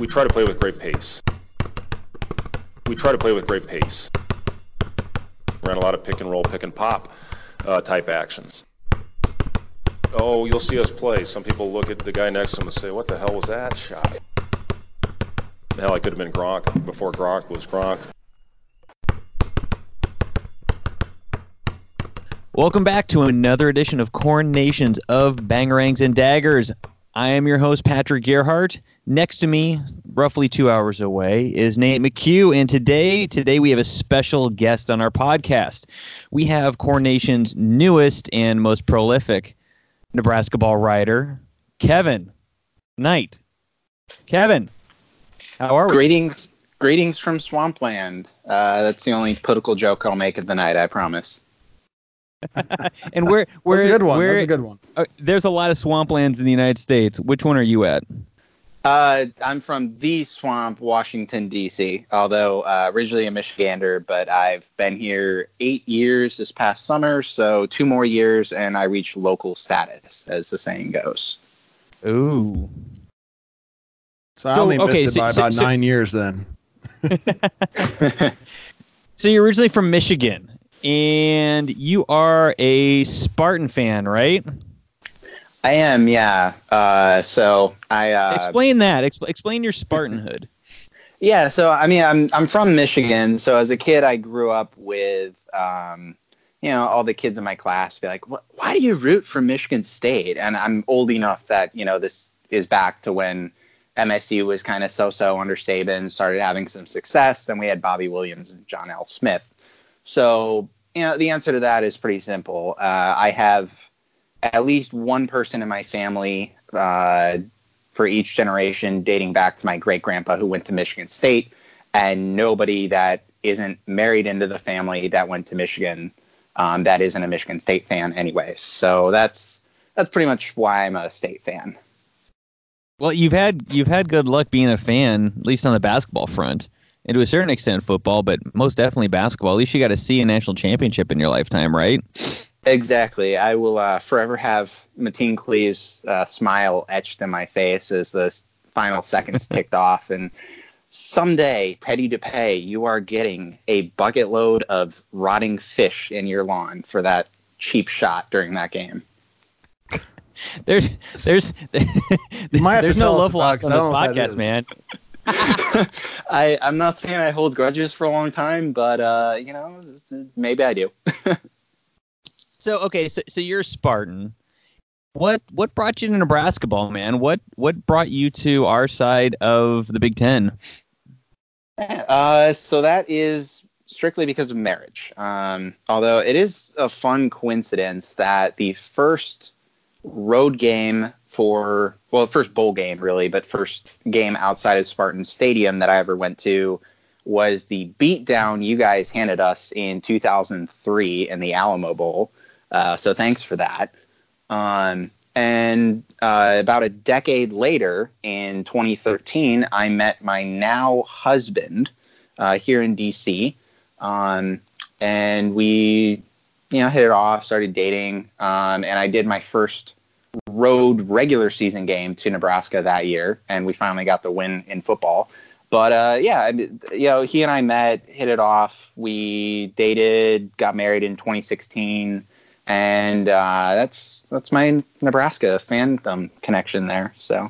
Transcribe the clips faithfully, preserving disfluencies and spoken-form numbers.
We try to play with great pace. We try to play with great pace. Ran a lot of pick and roll, pick and pop uh, type actions. Oh, you'll see us play. Some people look at the guy next to him and say, what the hell was that shot? Hell, I could have been Gronk before Gronk was Gronk. Welcome back to another edition of Corn Nations of Bangerangs and Daggers. I am your host, Patrick Gerhardt. Next to me, roughly two hours away, is Nate McHugh. And today, today we have a special guest on our podcast. We have Corn Nation's newest and most prolific Nebraska ball writer, Kevin Knight. Kevin, how are we? Greetings, greetings from Swampland. Uh, that's the only political joke I'll make of the night, I promise. And where, where, That's a good one. Where, That's a good one. Uh, there's a lot of swamplands in the United States. Which one are you at? Uh, I'm from the swamp, Washington, D C, although uh, originally a Michigander, but I've been here eight years this past summer, so two more years, and I reached local status, as the saying goes. Ooh. So I So, only missed okay, it so- by so- about so- nine years then. So you're originally from Michigan, and you are a Spartan fan, right? I am, yeah. Uh, so I uh, Explain that. Expl- explain your Spartanhood. Yeah, so I mean, I'm I'm from Michigan. So as a kid, I grew up with, um, you know, all the kids in my class be like, "What? Why do you root for Michigan State?" And I'm old enough that you know this is back to when M S U was kind of so-so under Saban, started having some success. Then we had Bobby Williams and John L. Smith. So you know, the answer to that is pretty simple. Uh, I have at least one person in my family uh, for each generation dating back to my great-grandpa who went to Michigan State, and nobody that isn't married into the family that went to Michigan um, that isn't a Michigan State fan anyways. So that's that's pretty much why I'm a State fan. Well, you've had you've had good luck being a fan, at least on the basketball front, and to a certain extent football, but most definitely basketball. At least you got to see a national championship in your lifetime, right? Exactly. I will uh, forever have Mateen Cleave's uh, smile etched in my face as the final seconds ticked off. And someday, Teddy DePay, you are getting a bucket load of rotting fish in your lawn for that cheap shot during that game. There's there's You might have there's to no tell us love about it, lost 'cause on I this don't know what that podcast, is. man. I, I'm not saying I hold grudges for a long time, but, uh, you know, maybe I do. So okay, so so you're a Spartan. What what brought you to Nebraska ball, man? What what brought you to our side of the Big Ten? Uh, so that is strictly because of marriage. Um, although it is a fun coincidence that the first road game for, well, first bowl game really, but first game outside of Spartan Stadium that I ever went to was the beatdown you guys handed us in two thousand three in the Alamo Bowl. Uh, so thanks for that. Um, and uh, about a decade later, in twenty thirteen, I met my now husband uh, here in D C. Um, and we, you know, hit it off, started dating. Um, and I did my first road regular season game to Nebraska that year, and we finally got the win in football. But uh, yeah, I mean, you know, he and I met, hit it off. We dated, got married in twenty sixteen. And uh, that's that's my Nebraska fandom connection there. So,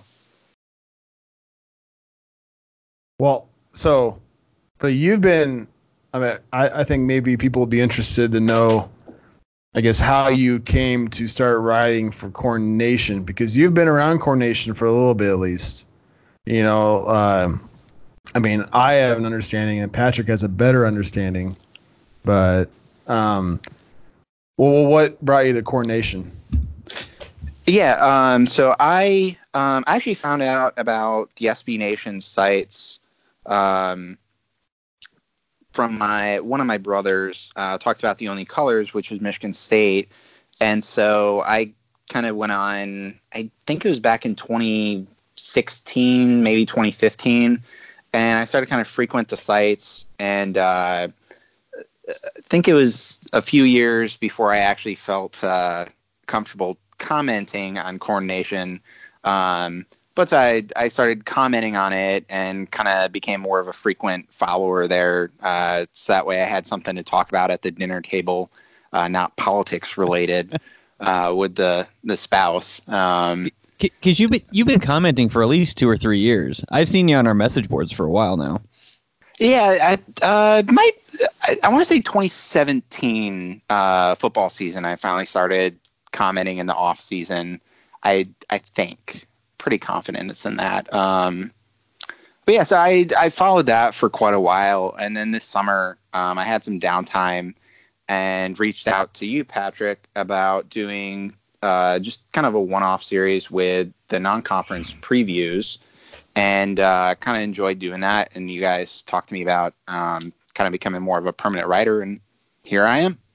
Well, so, but you've been, I mean, I, I think maybe people would be interested to know, I guess, how you came to start writing for Corn Nation, because you've been around Corn Nation for a little bit at least. You know, um, I mean, I have an understanding and Patrick has a better understanding, but, um, well, what brought you to Corn Nation? yeah, um, so I um, actually found out about the S B Nation sites um, from my one of my brothers. Uh, talked about the only colors, which was Michigan State, and so I kind of went on. I think it was back in twenty sixteen, maybe twenty fifteen, and I started kind of frequent the sites and. Uh, I think it was a few years before I actually felt uh, comfortable commenting on Corn Nation. Um, but I I started commenting on it and kind of became more of a frequent follower there. Uh, so that way I had something to talk about at the dinner table, uh, not politics related, uh, with the the spouse. Um, Because you've been, you've been commenting for at least two or three years. I've seen you on our message boards for a while now. Yeah, I uh, might. I, I want to say twenty seventeen uh, football season. I finally started commenting in the off season. I I think pretty confident it's in that. Um, but yeah, so I I followed that for quite a while, and then this summer um, I had some downtime and reached out to you, Patrick, about doing uh, just kind of a one-off series with the non-conference previews. And uh, kind of enjoyed doing that. And you guys talked to me about um, kind of becoming more of a permanent writer. And here I am.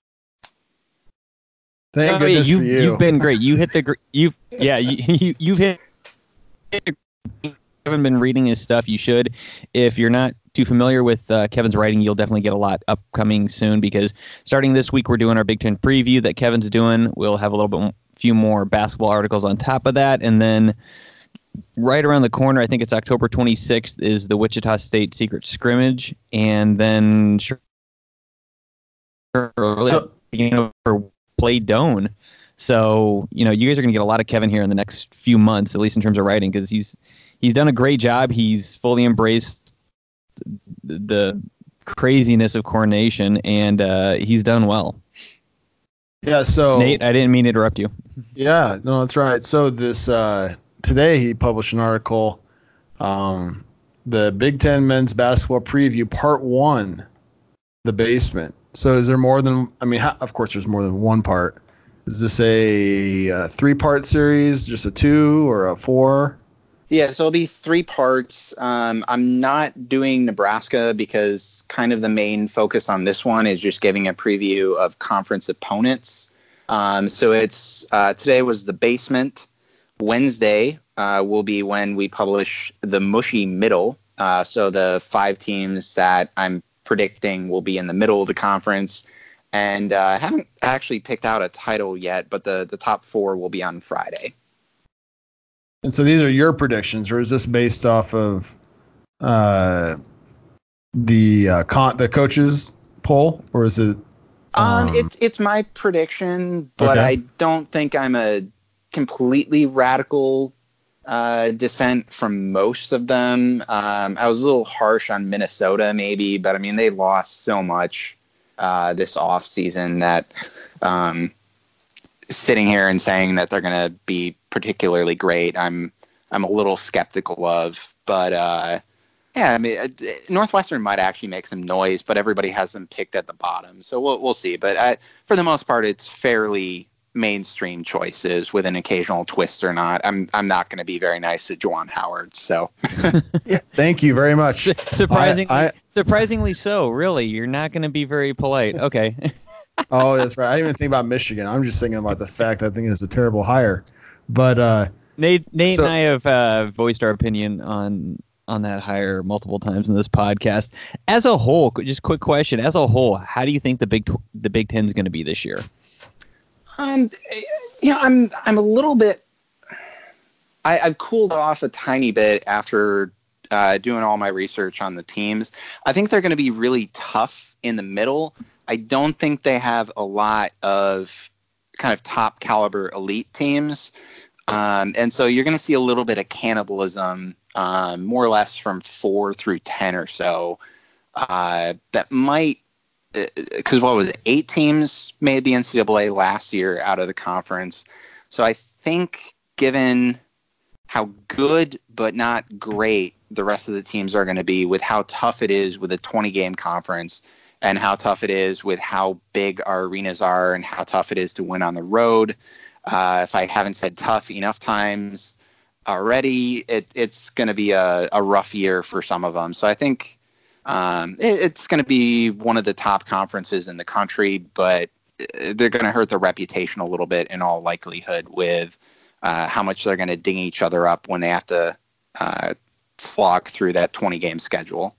Thank Oh, goodness yeah, you, for you. You've been great. You hit the, gr- you yeah, you, you, you've hit, hit the, haven't been reading his stuff. You should. If you're not too familiar with uh, Kevin's writing, you'll definitely get a lot upcoming soon, because starting this week, we're doing our Big Ten preview that Kevin's doing. We'll have a little bit, few more basketball articles on top of that. And then right around the corner, I think it's October twenty-sixth, is the Wichita State Secret Scrimmage, and then sure, So- you know, for Play Doan. So, you know, you guys are going to get a lot of Kevin here in the next few months, at least in terms of writing, because he's he's done a great job. He's fully embraced the craziness of coronation, and uh, he's done well. Yeah, so Nate, I didn't mean to interrupt you. Yeah, no, that's right. So this uh, today he published an article, um, the Big Ten Men's Basketball Preview Part One, the basement. So is there more than? I mean, ha- of course, there's more than one part. Is this a, uh three-part series, just a two or a four? Yeah, so it'll be three parts. Um, I'm not doing Nebraska because kind of the main focus on this one is just giving a preview of conference opponents. Um, so it's uh, today was the basement. Wednesday uh, will be when we publish the mushy middle. Uh, so the five teams that I'm predicting will be in the middle of the conference. And uh, I haven't actually picked out a title yet, but the, the top four will be on Friday. And so these are your predictions, or is this based off of uh, the uh, con- the coaches poll, or is it? Um, Um, it's it's my prediction, but Okay. I don't think I'm a completely radical uh, dissent from most of them. Um, I was a little harsh on Minnesota, maybe, but I mean they lost so much uh, this off season that um, sitting here and saying that they're going to be particularly great, I'm I'm a little skeptical of. But uh, yeah, I mean, uh, Northwestern might actually make some noise, but everybody has them picked at the bottom, so we'll we'll see. But I, for the most part, it's fairly mainstream choices with an occasional twist or not. I'm I'm not going to be very nice to Juwan Howard. So yeah, thank you very much. Surprisingly, I- I- surprisingly so. Really, you're not going to be very polite. Okay. Oh, that's right. I didn't even think about Michigan. I'm just thinking about the fact I think it's a terrible hire. But uh, Nate, Nate So- and I have uh, voiced our opinion on on that hire multiple times in this podcast. As a whole, just quick question: as a whole, how do you think the Big the Big Ten is going to be this year? Um, you know, I'm I'm a little bit. I, I've cooled off a tiny bit after uh, doing all my research on the teams. I think they're going to be really tough in the middle. I don't think they have a lot of kind of top caliber elite teams, um, and so you're going to see a little bit of cannibalism, um, more or less from four through ten or so. Uh, that might. Because what was it? Eight teams made the N C double A last year out of the conference. So I think given how good but not great the rest of the teams are going to be, with how tough it is with a twenty-game conference, and how tough it is with how big our arenas are, and how tough it is to win on the road. Uh, if I haven't said tough enough times already, it, it's going to be a, a rough year for some of them. So I think Um, it, it's going to be one of the top conferences in the country, but they're going to hurt their reputation a little bit in all likelihood with uh, how much they're going to ding each other up when they have to uh, slog through that twenty-game schedule.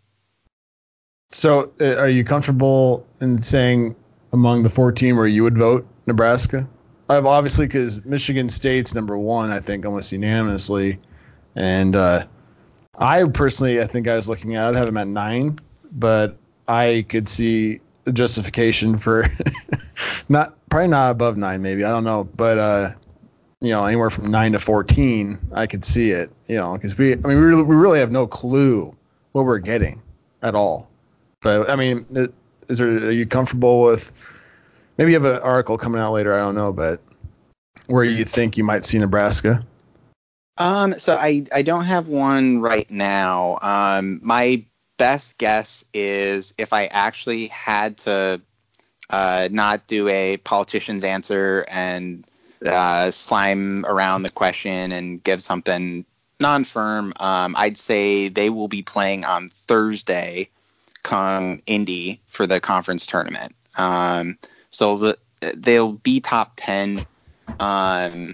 so uh, are you comfortable in saying among the fourteen where you would vote Nebraska? I've obviously, because Michigan State's number one, I think almost unanimously. And uh, I personally, I think I was looking at, I'd have him at nine, but I could see the justification for not probably not above nine, maybe, I don't know, but uh, you know, anywhere from nine to fourteen, I could see it. You know, because we, I mean, we really, we really have no clue what we're getting at all. But I mean, is there? Are you comfortable with? Maybe you have an article coming out later. I don't know, but where you think you might see Nebraska? Um, so I, I don't have one right now. Um, my best guess is if I actually had to uh, not do a politician's answer and uh, slime around the question and give something non-firm, um, I'd say they will be playing on Thursday come Indy for the conference tournament. Um, so the, they'll be top ten. Um,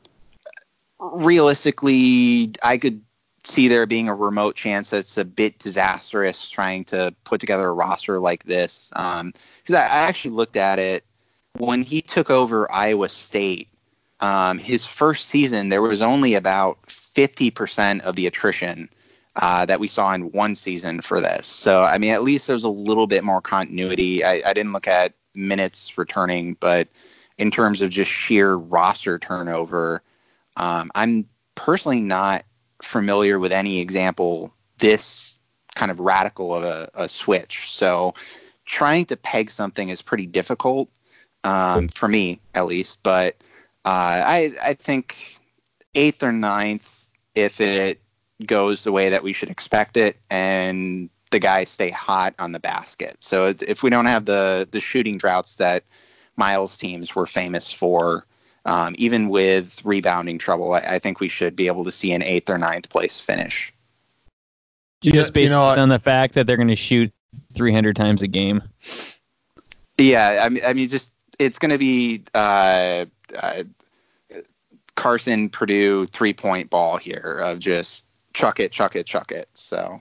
realistically, I could see there being a remote chance that's a bit disastrous trying to put together a roster like this. Um, because I, I actually looked at it when he took over Iowa State. Um, his first season, there was only about fifty percent of the attrition uh, that we saw in one season for this. So, I mean, at least there's a little bit more continuity. I, I didn't look at minutes returning, but in terms of just sheer roster turnover, um, I'm personally not familiar with any example this kind of radical of a, a switch. So trying to peg something is pretty difficult um, for me, at least. But uh, I, I think eighth or ninth, if it goes the way that we should expect it, and the guys stay hot on the basket. So if we don't have the the shooting droughts that Miles teams were famous for, um, even with rebounding trouble, I, I think we should be able to see an eighth or ninth place finish. Just based you know, on the fact that they're going to shoot three hundred times a game. Yeah, I mean, I mean, just it's going to be uh, uh, Carson Purdue three point ball here of just chuck it, chuck it, chuck it. So,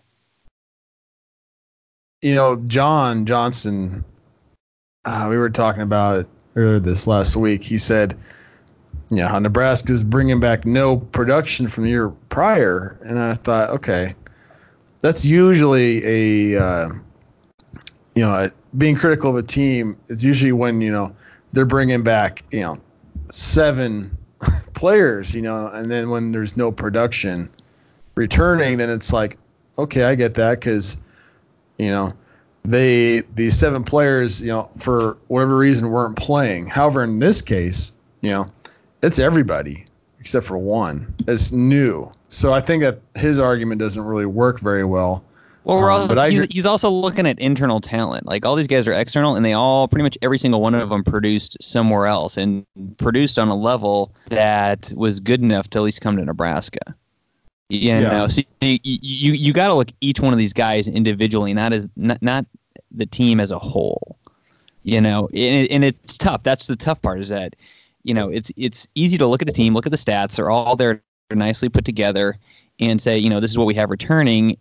you know, John Johnson, uh, we were talking about it earlier this last week. He said, you know, how Nebraska's bringing back no production from the year prior. And I thought, okay, that's usually a, uh, you know, a, being critical of a team. It's usually when, you know, they're bringing back, you know, seven players, you know, and then when there's no production returning, then it's like, okay, I get that, because, you know, they these seven players, you know, for whatever reason weren't playing. However, in this case, you know, it's everybody except for one. It's new. So I think that his argument doesn't really work very well. Well, we're um, also, but I he's, agree- he's also looking at internal talent. Like, all these guys are external, and they all, pretty much every single one of them produced somewhere else, and produced on a level that was good enough to at least come to Nebraska. You Yeah. know, so you you, you got to look at each one of these guys individually, not as not, not the team as a whole. You know, and, and it's tough. That's the tough part, is that, you know, it's it's easy to look at a team, look at the stats, they're all there nicely put together, and say, you know, this is what we have returning.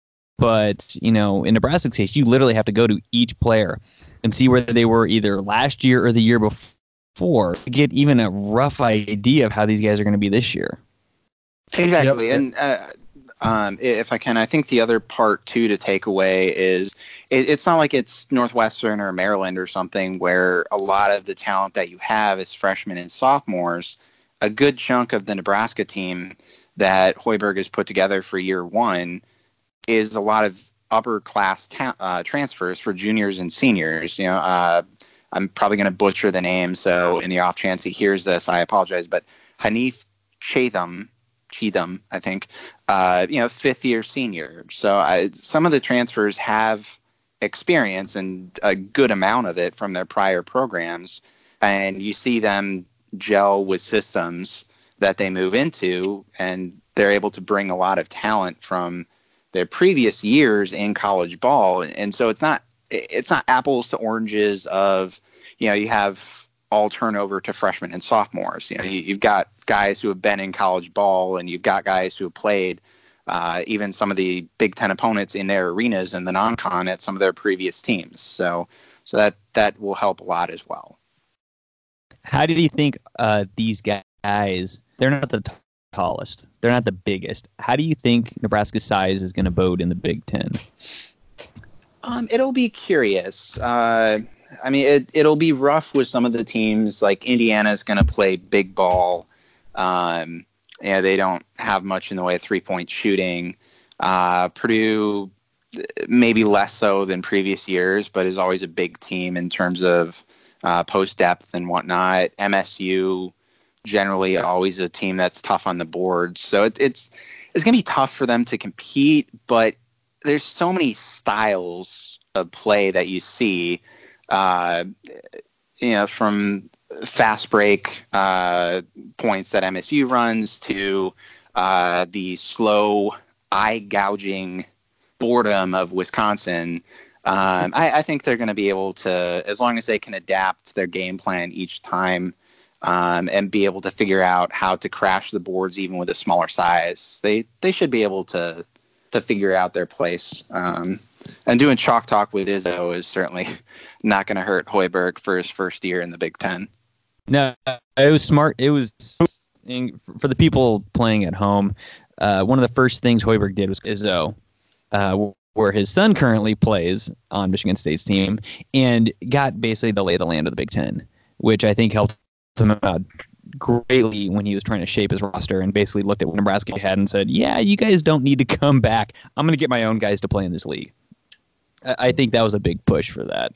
But, you know, in Nebraska's case, you literally have to go to each player and see where they were either last year or the year before to get even a rough idea of how these guys are going to be this year. exactly. Yep. And uh, um, if I can, I think the other part, too, to take away is it, it's not like it's Northwestern or Maryland or something where a lot of the talent that you have is freshmen and sophomores. A good chunk of the Nebraska team that Hoiberg has put together for year one is a lot of upper class ta- uh, transfers for juniors and seniors. You know, uh, I'm probably going to butcher the name, so in the off chance he hears this, I apologize. But Hanif Chatham, Cheatham, I think, uh, you know, fifth year senior. So I, some of the transfers have experience, and a good amount of it from their prior programs, and you see them gel with systems that they move into, and they're able to bring a lot of talent from their previous years in college ball. And so it's not it's not apples to oranges of, you know, you have all turnover to freshmen and sophomores. You know, you, you've got guys who have been in college ball, and you've got guys who have played uh, even some of the Big Ten opponents in their arenas and the non-con at some of their previous teams. So so that that will help a lot as well. How do you think uh, these guys, they're not the tallest. They're not the biggest. How do you think Nebraska's size is going to bode in the Big Ten? Um, it'll be curious. Uh, I mean, it, it'll be rough with some of the teams. Like Indiana's going to play big ball. Um, yeah, they don't have much in the way of three-point shooting. Uh, Purdue, maybe less so than previous years, but is always a big team in terms of uh, post depth and whatnot. M S U, generally always a team that's tough on the board. So it, it's it's going to be tough for them to compete, but there's so many styles of play that you see, uh, you know, from fast break uh, points that M S U runs to uh, the slow eye gouging boredom of Wisconsin. Um, I, I think they're going to be able to, as long as they can adapt their game plan each time um, and be able to figure out how to crash the boards even with a smaller size, they they should be able to to figure out their place. Um, and doing chalk talk with Izzo is certainly not going to hurt Hoiberg for his first year in the Big Ten. No, it was smart. It was, for the people playing at home, uh, one of the first things Hoiberg did was Izzo, uh, where his son currently plays on Michigan State's team, and got basically the lay of the land of the Big Ten, which I think helped him out greatly when he was trying to shape his roster, and basically looked at what Nebraska had and said, yeah, you guys don't need to come back. I'm going to get my own guys to play in this league. I, I think that was a big push for that.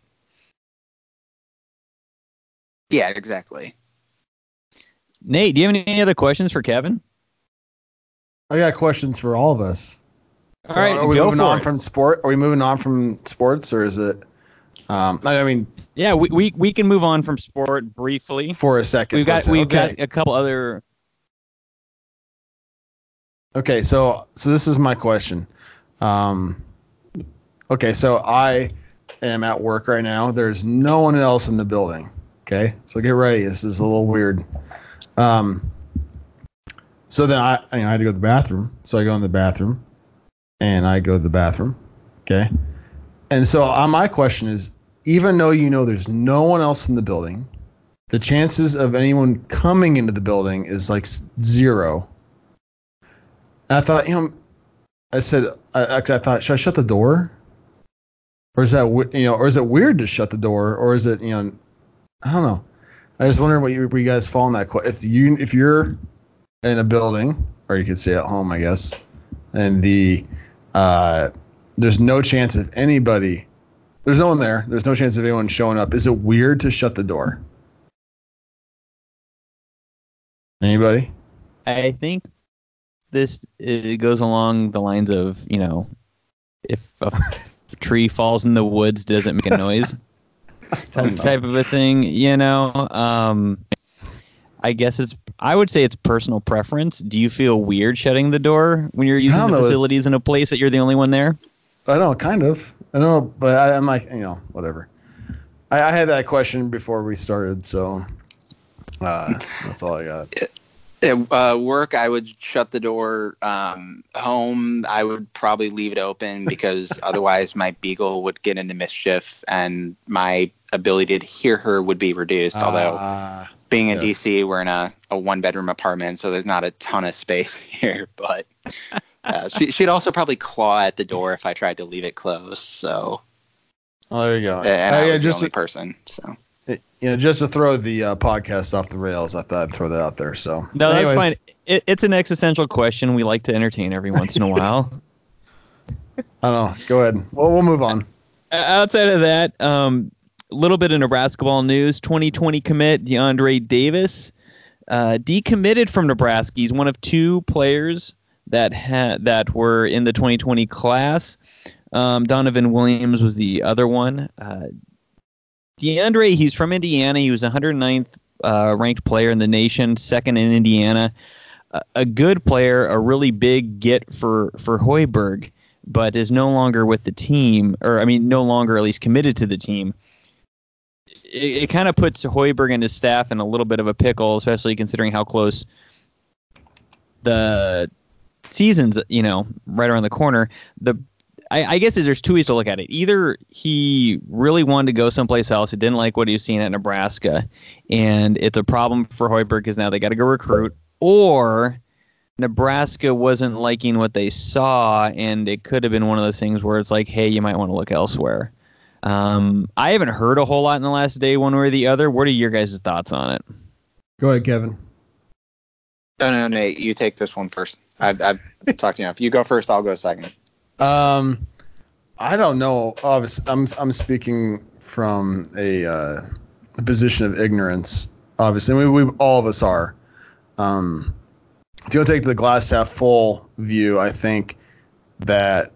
Yeah, exactly. Nate, do you have any other questions for Kevin? I got questions for all of us. All right, are we go moving for on it. from sport? Are we moving on from sports, or is it? Um, I mean, yeah, we, we we can move on from sport briefly for a second. We've for a got second. we've okay. got a couple other. Okay, so so this is my question. Um, okay, so I am at work right now. There's no one else in the building. Okay, so get ready. This is a little weird. Um, so then I, I, you know, I had to go to the bathroom. So I go in the bathroom, and I go to the bathroom. Okay, and so uh, my question is, even though you know there's no one else in the building, the chances of anyone coming into the building is like zero. And I thought, you know, I said, I, I thought, should I shut the door? Or is that, you know, or is it weird to shut the door? Or is it, you know, I don't know. I just wondering what you, where you guys fall in that. If you, if you're in a building, or you could say at home, I guess, and the, uh, there's no chance of anybody, there's no one there. There's no chance of anyone showing up. Is it weird to shut the door? Anybody? I think this it goes along the lines of, you know, if a tree falls in the woods, does it make a noise? That type of a thing, you know. Um, I guess it's. I would say it's personal preference. Do you feel weird shutting the door when you're using the know. facilities in a place that you're the only one there? I know, kind of. I know, but I, I'm like, you know, whatever. I, I had that question before we started, so uh, that's all I got. At uh, work, I would shut the door. Um, home, I would probably leave it open because otherwise my beagle would get into mischief and my ability to hear her would be reduced. Although Uh, being in yes. D C, we're in a, a one-bedroom apartment, so there's not a ton of space here. But uh, she, she'd also probably claw at the door if I tried to leave it closed. So, oh, there you go. and Uh, I yeah, was just the only to, person. So. you know, just to throw the uh, podcast off the rails, I thought I'd throw that out there. So No, Anyways, that's fine. It, it's an existential question we like to entertain every once in a while. I don't know. Go ahead. Well, we'll move on. Outside of that, um, a little bit of Nebraska ball news. twenty twenty commit DeAndre Davis uh, decommitted from Nebraska. He's one of two players that had that were in the twenty twenty class. Um, Donovan Williams was the other one. Uh, DeAndre, he's from Indiana. He was one hundred ninth uh, ranked player in the nation, second in Indiana. Uh, a good player, a really big get for for Hoiberg, but is no longer with the team, or I mean, no longer at least committed to the team. It, it kind of puts Hoiberg and his staff in a little bit of a pickle, especially considering how close the season's, you know, right around the corner. The I, I guess there's two ways to look at it. Either he really wanted to go someplace else, he didn't like what he was seeing at Nebraska, and it's a problem for Hoiberg because now they got to go recruit, or Nebraska wasn't liking what they saw, and it could have been one of those things where it's like, hey, you might want to look elsewhere. Um, I haven't heard a whole lot in the last day, one way or the other. What are your guys' thoughts on it? Go ahead, Kevin. No, no, Nate, you take this one first. I've, I've talked enough. You go first, I'll go second. Um, I don't know. Obviously, I'm I'm speaking from a, uh, a position of ignorance. Obviously, we, we all of us are. Um, if you want to take the glass half full view, I think that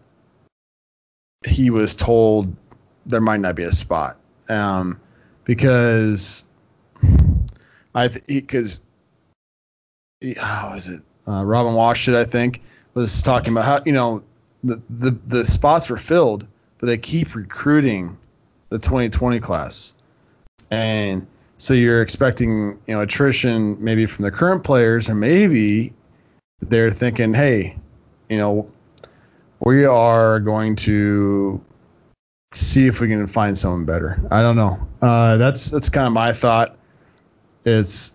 he was told there might not be a spot, um, because I because how is it? Uh, Robin Washut, I think, was talking about how, you know, the, the the spots were filled, but they keep recruiting the twenty twenty class, and so you're expecting, you know, attrition maybe from the current players, or maybe they're thinking, hey, you know, we are going to see if we can find someone better. I don't know. Uh, that's that's kind of my thought. It's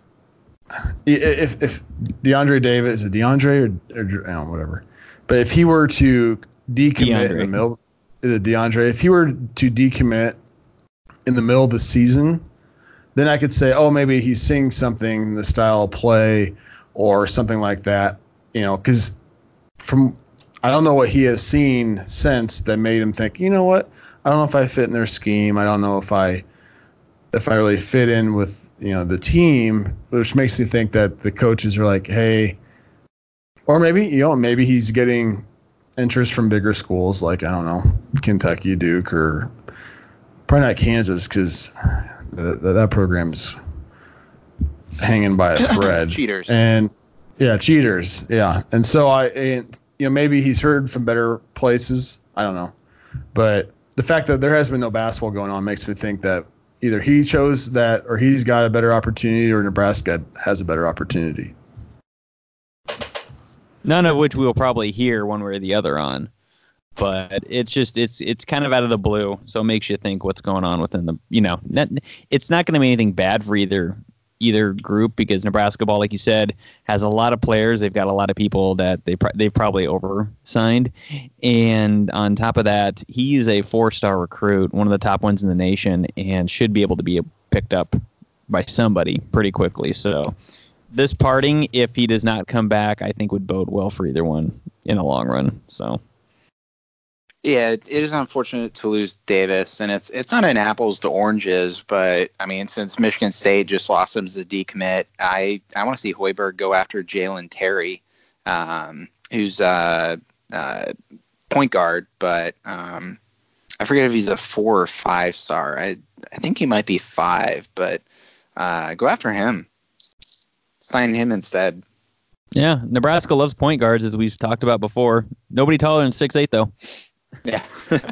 if if DeAndre Davis, is it DeAndre or, or you know, whatever, but if he were to decommit DeAndre. in the middle, is it DeAndre? If he were to decommit in the middle of the season, then I could say, oh, maybe he's seeing something in the style of play or something like that. You know, because from I don't know what he has seen since that made him think, you know what, I don't know if I fit in their scheme. I don't know if I if I really fit in with, you know, the team, which makes me think that the coaches are like, hey, or maybe, you know, maybe he's getting interest from bigger schools like, I don't know, Kentucky, Duke, or probably not Kansas, because that, that program's hanging by a thread. Cheaters. And yeah, cheaters. Yeah. And so I, and, you know, maybe he's heard from better places. I don't know. But the fact that there has been no basketball going on makes me think that either he chose that or he's got a better opportunity or Nebraska has a better opportunity. None of which we'll probably hear one way or the other on. But it's just, it's it's kind of out of the blue. So it makes you think what's going on within the, you know, not, it's not going to be anything bad for either either group, because Nebraska ball, like you said, has a lot of players. They've got a lot of people that they pr- they've probably oversigned. And on top of that, he's a four-star recruit, one of the top ones in the nation, and should be able to be picked up by somebody pretty quickly. So this parting, if he does not come back, I think would bode well for either one in the long run. So yeah, it is unfortunate to lose Davis, and it's it's not an apples to oranges, but I mean, since Michigan State just lost him as a decommit, I, I want to see Hoiberg go after Jalen Terry, um, who's a uh, uh, point guard, but um, I forget if he's a four or five star. I I think he might be five, but uh, go after him. Sign him instead. yeah, Nebraska loves point guards, as we've talked about before. Nobody taller than six eight though. Yeah.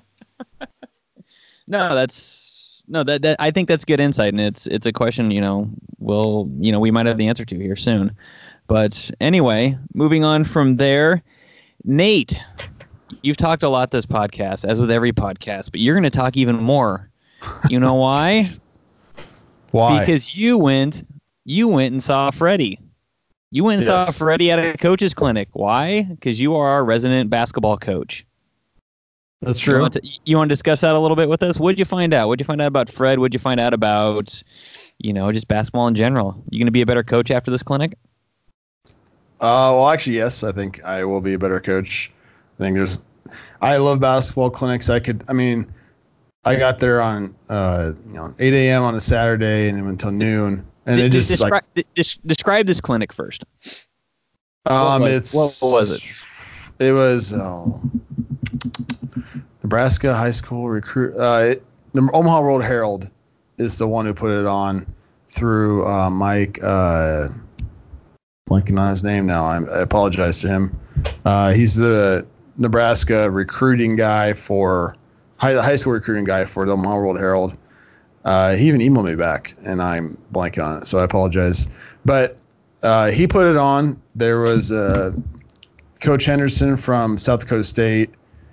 No, that's no that, that I think that's good insight, and it's it's a question, you know, we'll you know we might have the answer to here soon. But anyway, moving on from there, Nate, you've talked a lot this podcast, as with every podcast, but you're going to talk even more. You know why? Why? Because you went you went and saw Freddie. You went and Yes. saw Freddie at a coach's clinic. Why? Because you are our resident basketball coach. That's You true. want, to, you want to discuss that a little bit with us? What did you find out? What did you find out about Fred? What did you find out about, you know, just basketball in general? You going to be a better coach after this clinic? Uh, well, actually, yes. I think I will be a better coach. I think there's. I love basketball clinics. I could. I mean, I got there on uh, you know eight a.m. on a Saturday and it went until noon, and D- it d- just descri- like d- des- describe this clinic first. um, what was- it's what was it? It was oh, Nebraska High School recruit. Uh, it, the Omaha World Herald is the one who put it on through uh, Mike. Uh, blanking on his name now. I, I apologize to him. Uh, he's the Nebraska recruiting guy for high, high school recruiting guy for the Omaha World Herald. Uh, he even emailed me back, and I'm blanking on it, so I apologize. But uh, he put it on. There was uh, Coach Henderson from South Dakota State,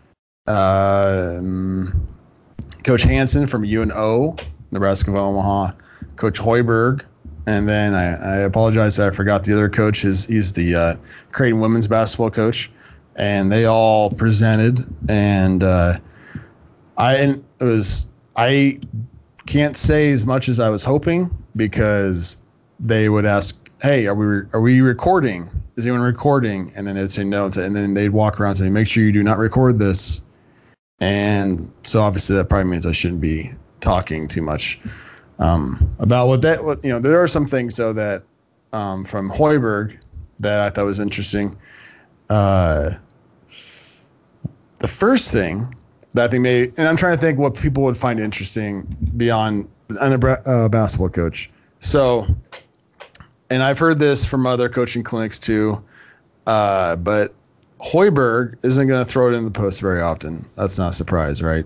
um, Coach Hansen from U N O, Nebraska of Omaha, Coach Hoiberg, And then I, I apologize that I forgot the other coach. Is he's the uh, Creighton women's basketball coach, and they all presented. And uh, I it was I can't say as much as I was hoping because they would ask, "Hey, are we are we recording? Is anyone recording?" And then they'd say no, and then they'd walk around and say, "Make sure you do not record this." And so obviously that probably means I shouldn't be talking too much. Um, about what that, what, you know, there are some things though that um, from Hoiberg that I thought was interesting. Uh, the first thing that I think may, and I'm trying to think what people would find interesting beyond an uh, basketball coach. So, and I've heard this from other coaching clinics too, uh, but Hoiberg isn't going to throw it in the post very often. That's not a surprise, right?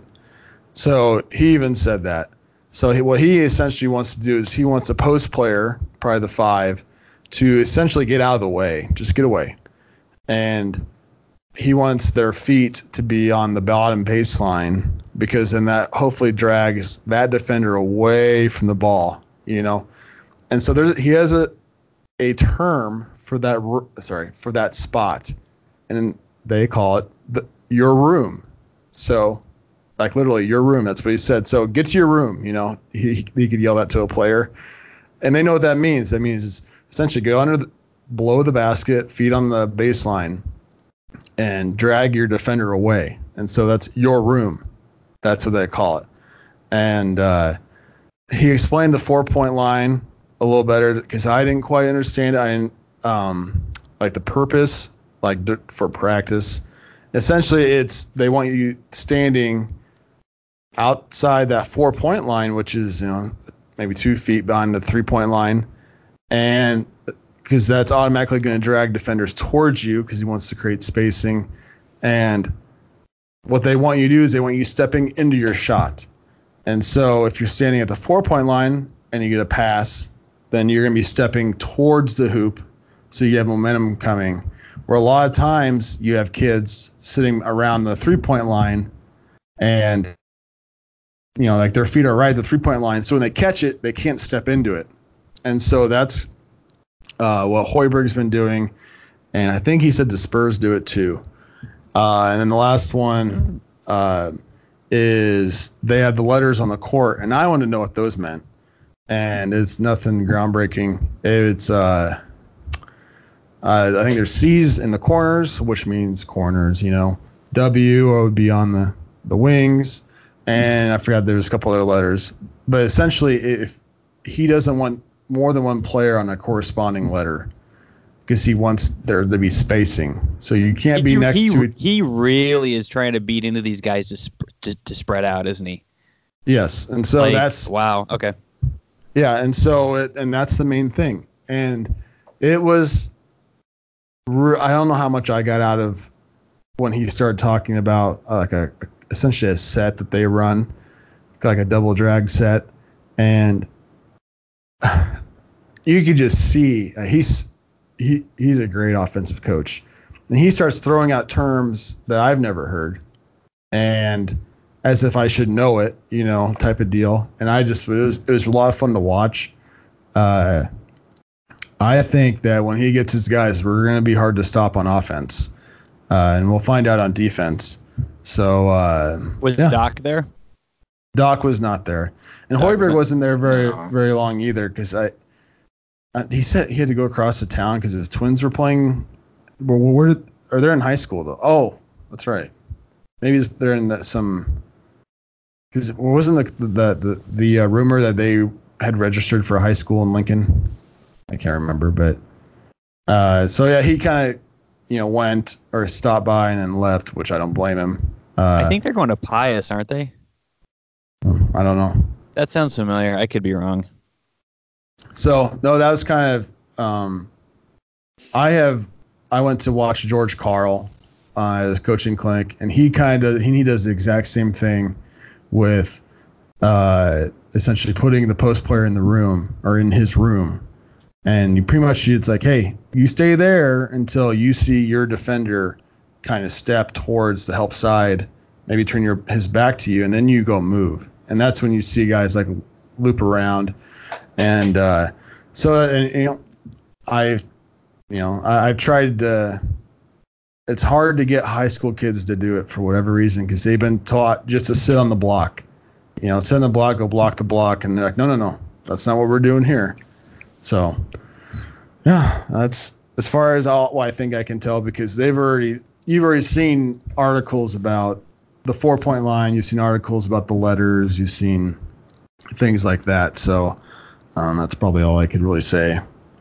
So he even said that. So he, what he essentially wants to do is he wants a post player, probably the five, to essentially get out of the way, just get away. And he wants their feet to be on the bottom baseline because then that hopefully drags that defender away from the ball, you know. And so there's he has a a term for that sorry for that spot, and they call it the, your room. So. Like literally your room. That's what he said. So get to your room. You know, he he could yell that to a player, and they know what that means. That means it's essentially go under, the, below the basket, feet on the baseline, and drag your defender away. And so that's your room. That's what they call it. And uh, he explained the four point line a little better because I didn't quite understand it. I didn't um, like the purpose, like for practice. Essentially, it's they want you standing outside that four-point line, which is, you know, maybe two feet behind the three-point line, and because that's automatically going to drag defenders towards you because he wants to create spacing. And what they want you to do is they want you stepping into your shot. And so if you're standing at the four-point line and you get a pass, then you're going to be stepping towards the hoop so you have momentum coming. Where a lot of times you have kids sitting around the three-point line and, you know, like their feet are right at the three-point line. So when they catch it, they can't step into it. And so that's uh, what Hoiberg's been doing. And I think he said the Spurs do it too. Uh, and then the last one uh, is they have the letters on the court. And I wanted to know what those meant. And it's nothing groundbreaking. It's, uh, uh, I think there's C's in the corners, which means corners, you know. W would be on the, the wings. And I forgot there's a couple other letters. But essentially, if he doesn't want more than one player on a corresponding letter because he wants there to be spacing. So you can't be he, next he, to it. He really is trying to beat into these guys to, sp- to, to spread out, isn't he? Yes. And so like, that's. Wow. Okay. Yeah. And so it, and that's the main thing. And it was. I don't know how much I got out of when he started talking about uh, like a, a essentially a set that they run, like a double drag set, and you could just see uh, he's he he's a great offensive coach, and he starts throwing out terms that I've never heard, and as if I should know it, you know, type of deal. And I just it was it was a lot of fun to watch. Uh, I think that when he gets his guys, we're going to be hard to stop on offense, uh, and we'll find out on defense. So uh, was yeah. Doc there? Doc was not there, and Doc Hoiberg was wasn't there very No. very long either because I, I. He said he had to go across the town because his twins were playing. Well, where did, are they in high school though? Oh, that's right. Maybe they're in the, some. Because wasn't the the the, the uh, rumor that they had registered for a high school in Lincoln? I can't remember, but uh, so yeah, he kind of you know went or stopped by and then left, which I don't blame him. Uh, I think they're going to Pius, aren't they? I don't know. That sounds familiar. I could be wrong. So no, that was kind of. Um, I have. I went to watch George Carl uh, at his coaching clinic, and he kind of he does the exact same thing with uh, essentially putting the post player in the room or in his room, and you pretty much it's like, hey, you stay there until you see your defender kind of step towards the help side, maybe turn your his back to you, and then you go move. And that's when you see guys like loop around. And uh, So, and, you know, I've, you know, I, I've tried to, it's hard to get high school kids to do it for whatever reason, because they've been taught just to sit on the block. You know, sit on the block, go block the block, and they're like, no, no, no, that's not what we're doing here. So, yeah, that's as far as all well, I think I can tell, because they've already, you've already seen articles about the four-point line, you've seen articles about the letters, you've seen things like that. So, um, that's probably all I could really say.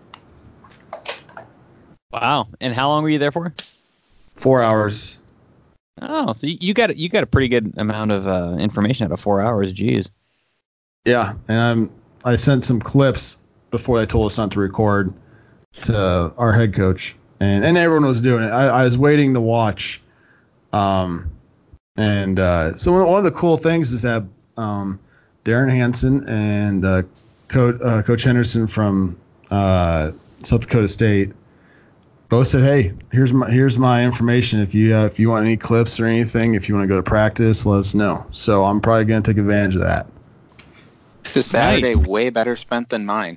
Wow. And how long were you there for? Four hours. Oh, so you got you got a pretty good amount of uh, information out of four hours. Jeez. Yeah, and I'm, I sent some clips before they told us not to record to our head coach, and, and everyone was doing it. I, I was waiting to watch. Um, and uh, so one of the cool things is that um, Darren Hansen and uh, Coach, uh, Coach Henderson from uh, South Dakota State both said, "Hey, here's my here's my information. If you uh, if you want any clips or anything, if you want to go to practice, let us know." So I'm probably going to take advantage of that. This Saturday Nice. way better spent than mine.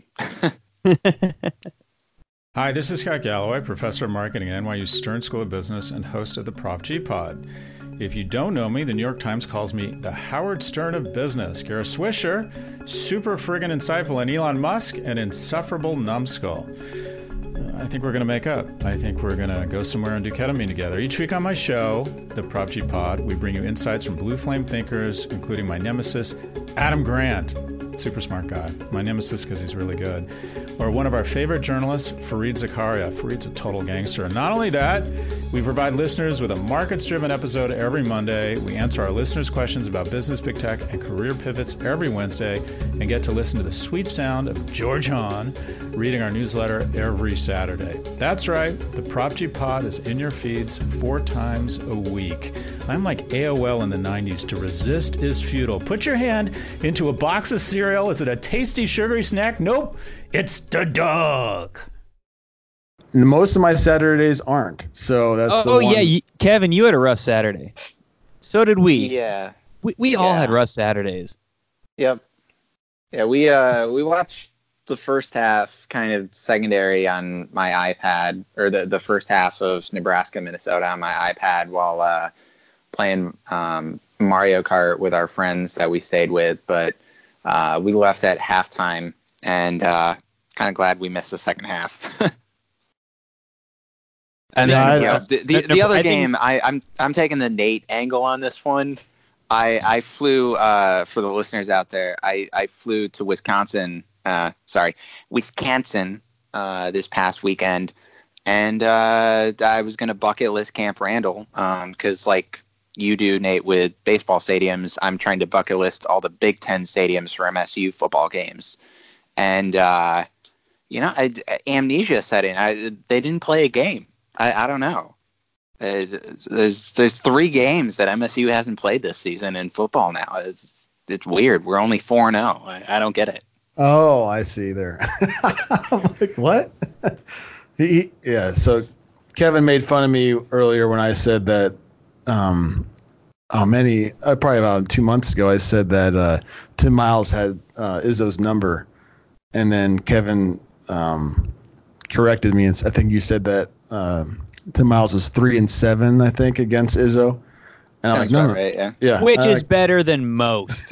Hi, this is Scott Galloway, professor of marketing at N Y U Stern School of Business and host of the Prop G Pod. If you don't know me, the New York Times calls me the Howard Stern of business. Gara Swisher, super friggin' insightful, and Elon Musk, an insufferable numbskull. I think we're going to make up. I think we're going to go somewhere and do ketamine together. Each week on my show, the Prop G Pod, we bring you insights from blue flame thinkers, including my nemesis, Adam Grant. Super smart guy. My nemesis because he's really good. Or one of our favorite journalists, Fareed Zakaria. Fareed's a total gangster. And not only that, we provide listeners with a markets-driven episode every Monday. We answer our listeners' questions about business, big tech, and career pivots every Wednesday, and get to listen to the sweet sound of George Hahn reading our newsletter every Saturday. That's right. The Prop G Pod is in your feeds four times a week. I'm like A O L in the nineties. To resist is futile. Put your hand into a box of cereal. Is it a tasty, sugary snack? Nope. It's the dog. Most of my Saturdays aren't, so that's Oh, the oh one. yeah, you, Kevin, you had a rough Saturday. So did we. Yeah. We we all Yeah. had rough Saturdays. Yep. Yeah, we uh we watched the first half kind of secondary on my iPad, or the the first half of Nebraska Minnesota on my iPad while uh, playing um, Mario Kart with our friends that we stayed with. But uh, we left at halftime, and uh, kind of glad we missed the second half. And Yeah, then I- you know, I- the, the, I- the other I think- game, I, I'm I'm taking the Nate angle on this one. I I flew uh, for the listeners out there. I, I flew to Wisconsin. Uh, sorry, Wisconsin uh, this past weekend, and uh, I was going to bucket list Camp Randall because, like you do, Nate, with baseball stadiums, I'm trying to bucket list all the Big Ten stadiums for M S U football games, and uh, you know, I, amnesia set in. I, they didn't play a game. I, I don't know. Uh, there's there's three games that M S U hasn't played this season in football now. It's it's weird. We're only four and zero. I, I don't get it. Oh, I see there. I'm like, what? he, he- yeah. So Kevin made fun of me earlier when I said that. Um, oh, many uh, probably about two months ago, I said that uh, Tim Miles had uh, Izzo's number, and then Kevin um, corrected me, and I think you said that uh, Tim Miles was three and seven, I think, against Izzo. And I'm like, Sounds no, about no, right, yeah. yeah, Which I is like- better than most.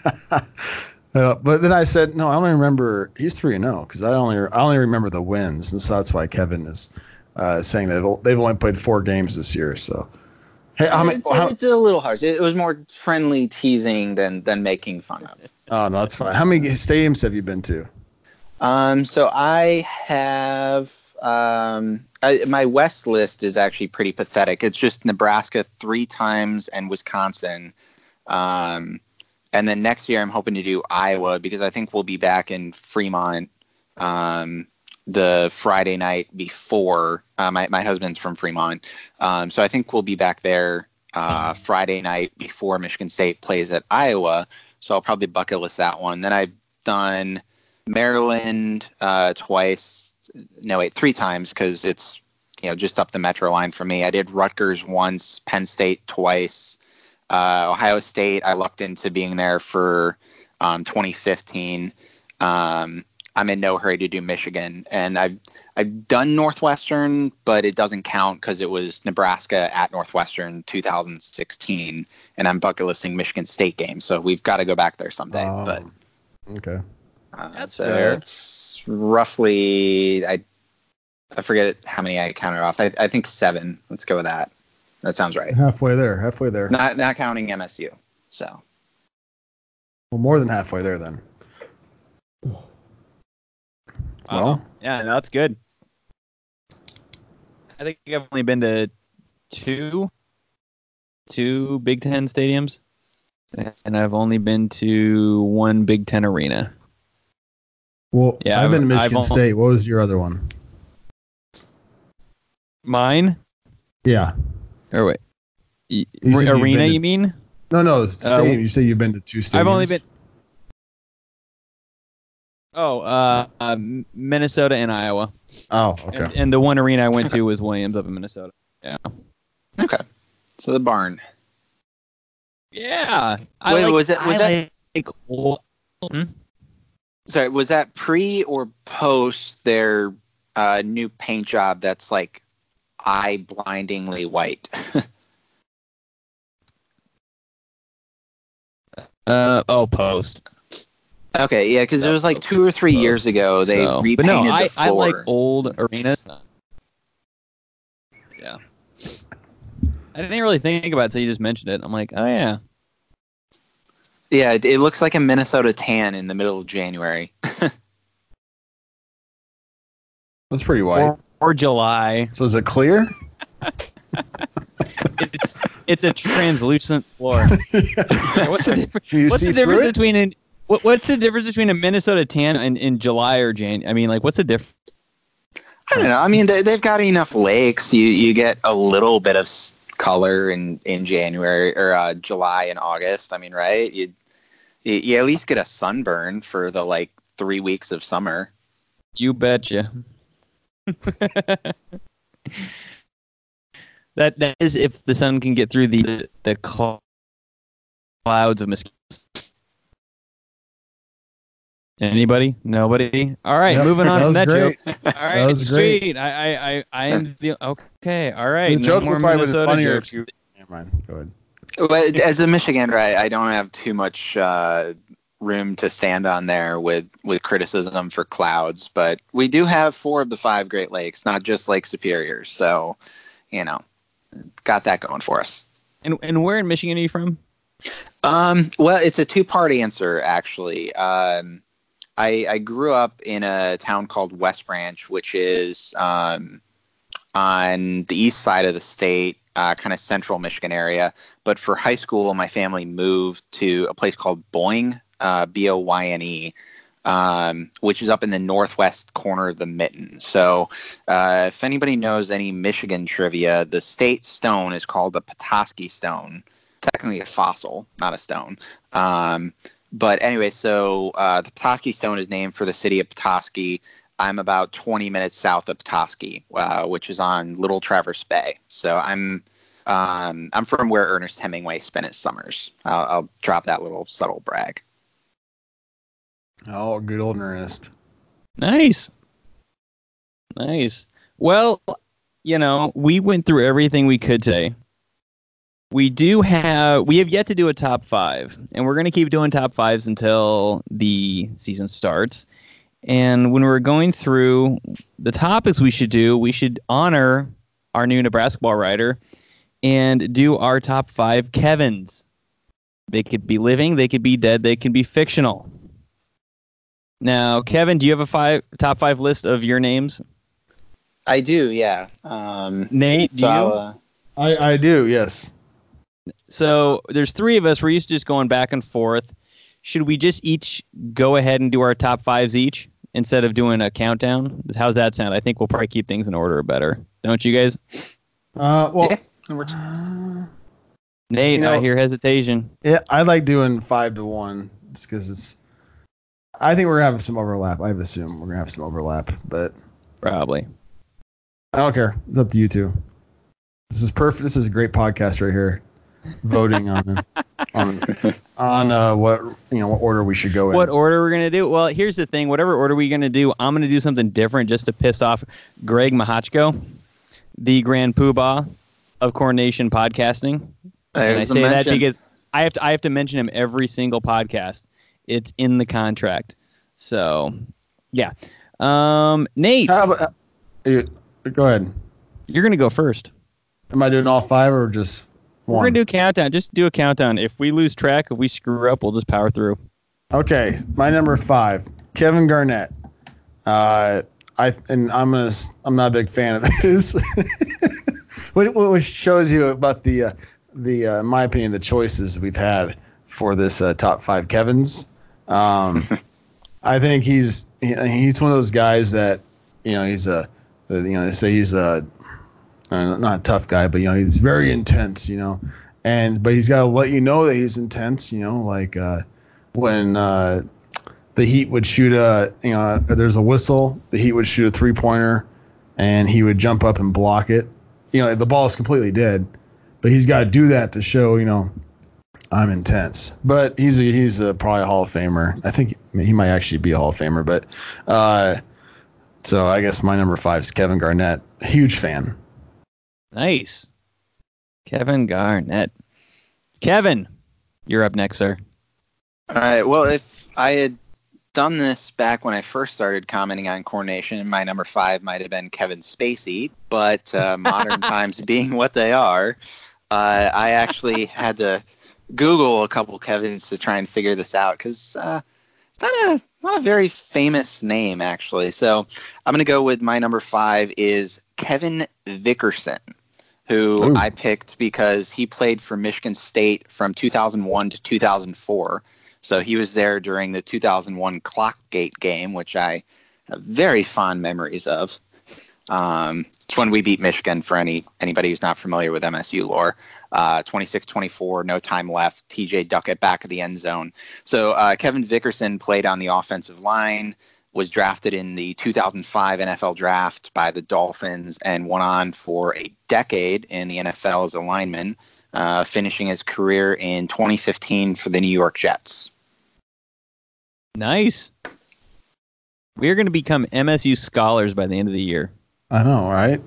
Uh, but then I said, no, I only remember he's three and zero because I only I only remember the wins, and so that's why Kevin is uh, saying that they've- they've only played four games this year. So, hey, how many? It's, How, it's a little harsh. It was more friendly teasing than than making fun of it. oh no, that's fine. How many stadiums have you been to? Um, so I have um, I, my West list is actually pretty pathetic. It's just Nebraska three times and Wisconsin. Um, and then next year I'm hoping to do Iowa because I think we'll be back in Fremont um, the Friday night before. Uh, my my husband's from Fremont, um, so I think we'll be back there uh, Friday night before Michigan State plays at Iowa. So I'll probably bucket list that one. Then I've done Maryland uh, twice, no wait, three times because it's you know just up the metro line for me. I did Rutgers once, Penn State twice, uh, Ohio State. I lucked into being there for um, twenty fifteen. Um, I'm in no hurry to do Michigan. And I've I've done Northwestern, but it doesn't count because it was Nebraska at Northwestern two thousand sixteen, and I'm bucket listing Michigan State games. So we've got to go back there someday. Um, but okay, uh, That's so fair. it's roughly I I forget how many I counted off. I, I think seven. Let's go with that. That sounds right. halfway there, halfway there. Not not counting M S U. So Well, more than halfway there then. Well, Yeah, no, that's good. I think I've only been to two, two Big Ten stadiums, and I've only been to one Big Ten arena. well, Yeah, I've been to I've- Michigan I've al- State. What was your other one? Mine, Yeah. or wait, y- You said you've arena? been to- You mean? No, no, stadium. you say you've been to two stadiums. I've only been. Oh, uh, uh, Minnesota and Iowa, Oh, okay. and, and the one arena I went to was Williams up in Minnesota. Yeah. okay. So the barn. Yeah. I Wait, like, was it- was I that- like, well, hmm? Sorry, was that pre or post their uh, new paint job that's like eye blindingly white? Uh oh, post. Okay, yeah, because it was like two or three years ago they So- repainted but no, I, the floor. I like old arenas. Yeah. I didn't really think about it until you just mentioned it. I'm like, oh yeah. Yeah, it, it looks like a Minnesota tan in the middle of January. That's pretty white. Or, or July. So is it clear? It's it's a translucent floor. What's the difference? Can you What's see the difference through it? between an what, what's the difference between a Minnesota tan in, in July or Jan? I mean, like, what's the difference? I don't know. I mean, they, they've got enough lakes. You you get a little bit of s- color in, in January or uh, July and August. I mean, right? You, you you at least get a sunburn for the like three weeks of summer. You betcha. That that is if the sun can get through the the cl- clouds of mosquitoes. Anybody? Nobody? All right, Yep, moving on that from was that great. joke. All right, That was great. sweet. I I I, I am the, okay. All right. The no joke more would probably be Minnesota funnier jokes. if you. Never mind. Go ahead. But as a Michigander, I, I don't have too much uh, room to stand on there with, with criticism for clouds. But we do have four of the five Great Lakes, not just Lake Superior. So, you know, got that going for us. And and where in Michigan are you from? Um, well, it's a two-part answer, actually. Um, I, I grew up in a town called West Branch, which is um, on the east side of the state, uh, kind of central Michigan area. But for high school, my family moved to a place called Boyne, uh, B O Y N E, um, which is up in the northwest corner of the Mitten. So uh, if anybody knows any Michigan trivia, the state stone is called the Petoskey Stone. Technically a fossil, not a stone. Um, but anyway, so uh, the Petoskey Stone is named for the city of Petoskey. I'm about twenty minutes south of Petoskey, uh, which is on Little Traverse Bay. So I'm um, I'm from where Ernest Hemingway spent his summers. I'll, I'll drop that little subtle brag. Oh, good old Ernest. Nice. Nice. Well, you know, we went through everything we could today. We do have, we have yet to do a top five, and we're going to keep doing top fives until the season starts. And when we're going through the topics we should do, we should honor our new Nebraska ball writer and do our top five Kevins. They could be living, they could be dead, they can be fictional. Now, Kevin, do you have a five top five list of your names? I do, yeah. Um, Nate, do so you? I'll, uh, I, I do, yes. So there's three of us. We're used to just going back and forth. Should we just each go ahead and do our top fives each instead of doing a countdown? How's that sound? I think we'll probably keep things in order better. Don't you guys? Uh, well, Yeah, that works. uh, Nate, You know- I hear hesitation. yeah, I like doing five to one just because it's. I think we're gonna have some overlap. I assume we're gonna have some overlap, but Probably. I don't care. It's up to you two. This is perfect. This is a great podcast right here. voting on on on uh, what you know what order we should go in. What order we're gonna do? Well, here's the thing. Whatever order we're gonna do, I'm gonna do something different just to piss off Greg Mahachko, the grand poobah of Corn Nation podcasting. And I say that because I have to I have to mention him every single podcast. It's in the contract. So, yeah. Um, Nate, How about, uh, go ahead. You're gonna go first. Am I doing all five or just one? We're gonna do a countdown. Just do a countdown. If we lose track, if we screw up, we'll just power through. Okay, my number five, Kevin Garnett. Uh, I and I'm a, I'm not a big fan of his. what, what shows you about the uh, the uh, in my opinion the choices we've had for this uh, top five Kevins. Um, I think he's he, he's one of those guys that you know he's a you know they say he's a uh, not a tough guy, but you know he's very intense, you know, and but he's got to let you know that he's intense, you know, like uh, when uh, the Heat would shoot a you know there's a whistle, the Heat would shoot a three pointer, and he would jump up and block it. You know the ball is completely dead, but he's got to do that to show you know I'm intense. But he's a, he's a probably a Hall of Famer. I think he might actually be a Hall of Famer, but uh, so I guess my number five is Kevin Garnett. Huge fan. Nice. Kevin Garnett. Kevin, you're up next, sir. All right. Well, if I had done this back when I first started commenting on Corn Nation, my number five might have been Kevin Spacey. But uh, modern times being what they are, uh, I actually had to Google a couple Kevins to try and figure this out because uh, it's not a not a very famous name actually. So I'm going to go with my number five is Kevin Vickerson, who Ooh. I picked because he played for Michigan State from two thousand one to two thousand four. So he was there during the two thousand one Clockgate game, which I have very fond memories of. Um, it's when we beat Michigan, for any anybody who's not familiar with M S U lore. Uh, twenty-six twenty-four, no time left. T J Duckett back of the end zone. So uh, Kevin Vickerson played on the offensive line, was drafted in the two thousand five N F L draft by the Dolphins, and went on for a decade in the N F L as a lineman, uh, finishing his career in twenty fifteen for the New York Jets. Nice. We're going to become M S U scholars by the end of the year. I know, right?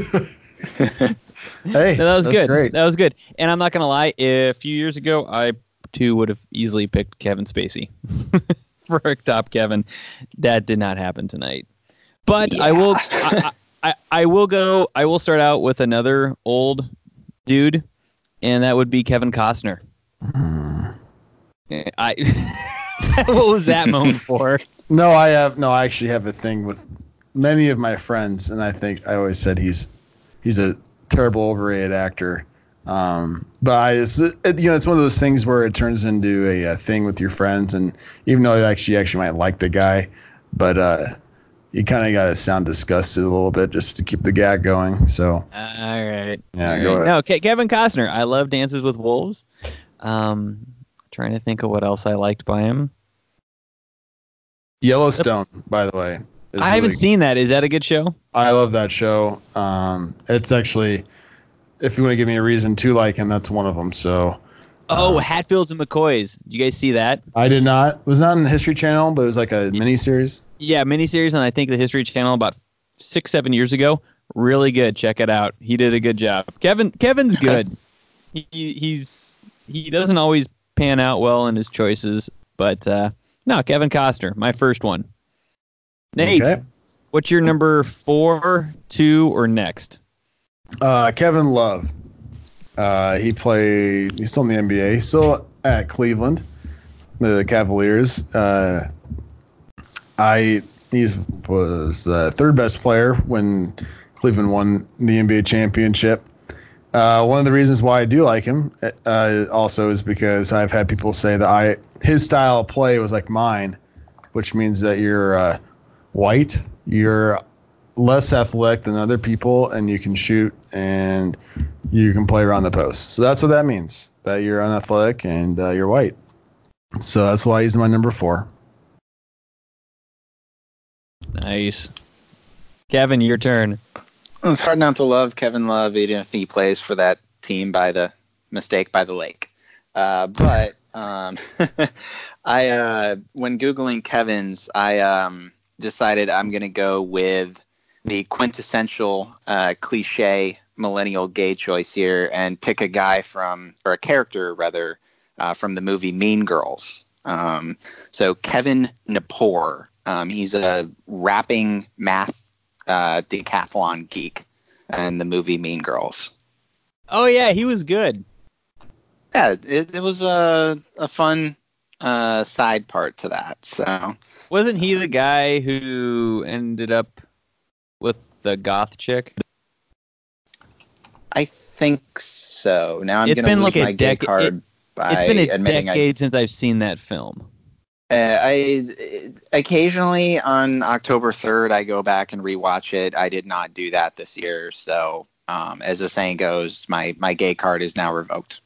Hey, no, that was that's good. Great. That was good. And I'm not going to lie, a few years ago, I too would have easily picked Kevin Spacey for a top Kevin. That did not happen tonight. But yeah. I will I, I, I will go I will start out with another old dude, and that would be Kevin Costner. Mm. I what was that moment for? No, I have no I actually have a thing with many of my friends, and I think I always said he's he's a terrible overrated actor. Um, but I, it's, it, you know, it's one of those things where it turns into a, a thing with your friends, and even though you actually actually might like the guy, but uh, you kind of got to sound disgusted a little bit just to keep the gag going. So, uh, all right, yeah, all go right. ahead. No, Ke- Kevin Costner. I love Dances with Wolves. Um, trying to think of what else I liked by him. Yellowstone, by the way. I haven't really, seen that. Is that a good show? I love that show. Um, it's actually, if you want to give me a reason to like him, that's one of them. So. Oh, uh, Hatfields and McCoys. Did you guys see that? I did not. It was not on the History Channel, but it was like a miniseries. Yeah, miniseries, and I think the History Channel about six, seven years ago. Really good. Check it out. He did a good job. Kevin, Kevin's good. he he's he doesn't always pan out well in his choices, but uh, no, Kevin Costner, my first one. Nate, okay. What's your number four, two, or next? Uh, Kevin Love. Uh, he played. He's still in the N B A. Still at Cleveland, the Cavaliers. Uh, I he's was the third best player when Cleveland won the N B A championship. Uh, one of the reasons why I do like him uh, also is because I've had people say that I his style of play was like mine, which means that you're uh, white, you're less athletic than other people, and you can shoot and you can play around the post. So that's what that means, that you're unathletic and uh, you're white. So that's why he's my number four. Nice. Kevin, your turn. It's hard not to love Kevin Love, even if he plays for that team by the mistake by the lake. Uh, but um, I, uh, when Googling Kevin's, I um, decided I'm going to go with the quintessential uh, cliche millennial gay choice here and pick a guy from, or a character rather, uh, from the movie Mean Girls. Um, so Kevin Napor, um, he's a rapping math uh, decathlon geek in the movie Mean Girls. Oh yeah, he was good. Yeah, it, it was a a fun uh, side part to that. So wasn't he the guy who ended up with the goth chick? I think so. Now I'm It's going to been lose like a my gay dec- card it- by It's been a admitting decade since I've seen that film. I, uh, I occasionally on October third I go back and rewatch it. I did not do that this year, so um, as the saying goes, my my gay card is now revoked.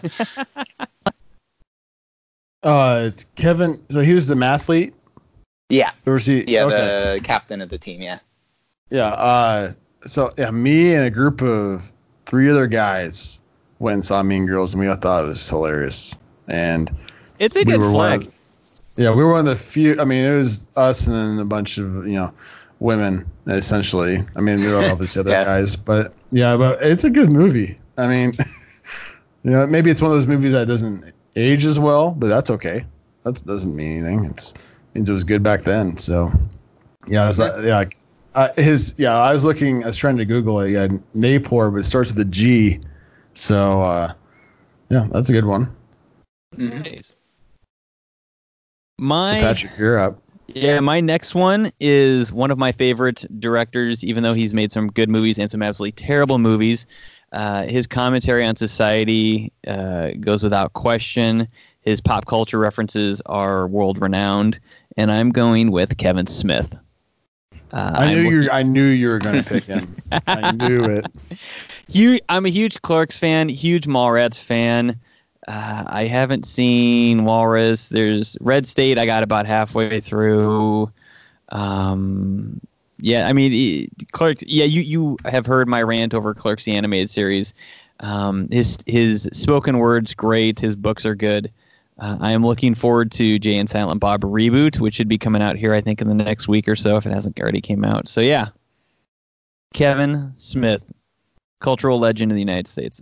Uh, it's Kevin. So he was the mathlete. Yeah, Or was he? yeah, okay. the captain of the team. Yeah. Yeah. Uh, so yeah, me and a group of three other guys went and saw Mean Girls, and we all thought it was hilarious. And It's a we good were one flag. of- yeah, we were one of the few. I mean, it was us and then a bunch of you know women essentially. I mean, there were obviously other Yeah. guys, but yeah, but it's a good movie. I mean, you know, maybe it's one of those movies that doesn't age as well, but that's okay. That doesn't mean anything. It's means it was good back then. So yeah, it's like, yeah. Uh, his yeah, I was looking. I was trying to Google it. Yeah, Napor, but it starts with a G. So uh, yeah, that's a good one. Nice. So My Patrick, you're up. yeah, my next one is one of my favorite directors, even though he's made some good movies and some absolutely terrible movies. Uh, his commentary on society uh, goes without question. His pop culture references are world renowned, and I'm going with Kevin Smith. Uh, I knew I'm you. I knew you were going to pick him. I knew it. Huge, I'm a huge Clerks fan, huge Mallrats fan. Uh, I haven't seen Walrus. There's Red State. I got about halfway through. Um, yeah, I mean, e- Clerks. Yeah, you you have heard my rant over Clerks, the animated series. Um, his his spoken word's great. His books are good. Uh, I am looking forward to Jay and Silent Bob reboot, which should be coming out here, I think, in the next week or so, if it hasn't already came out. So yeah, Kevin Smith, cultural legend in the United States.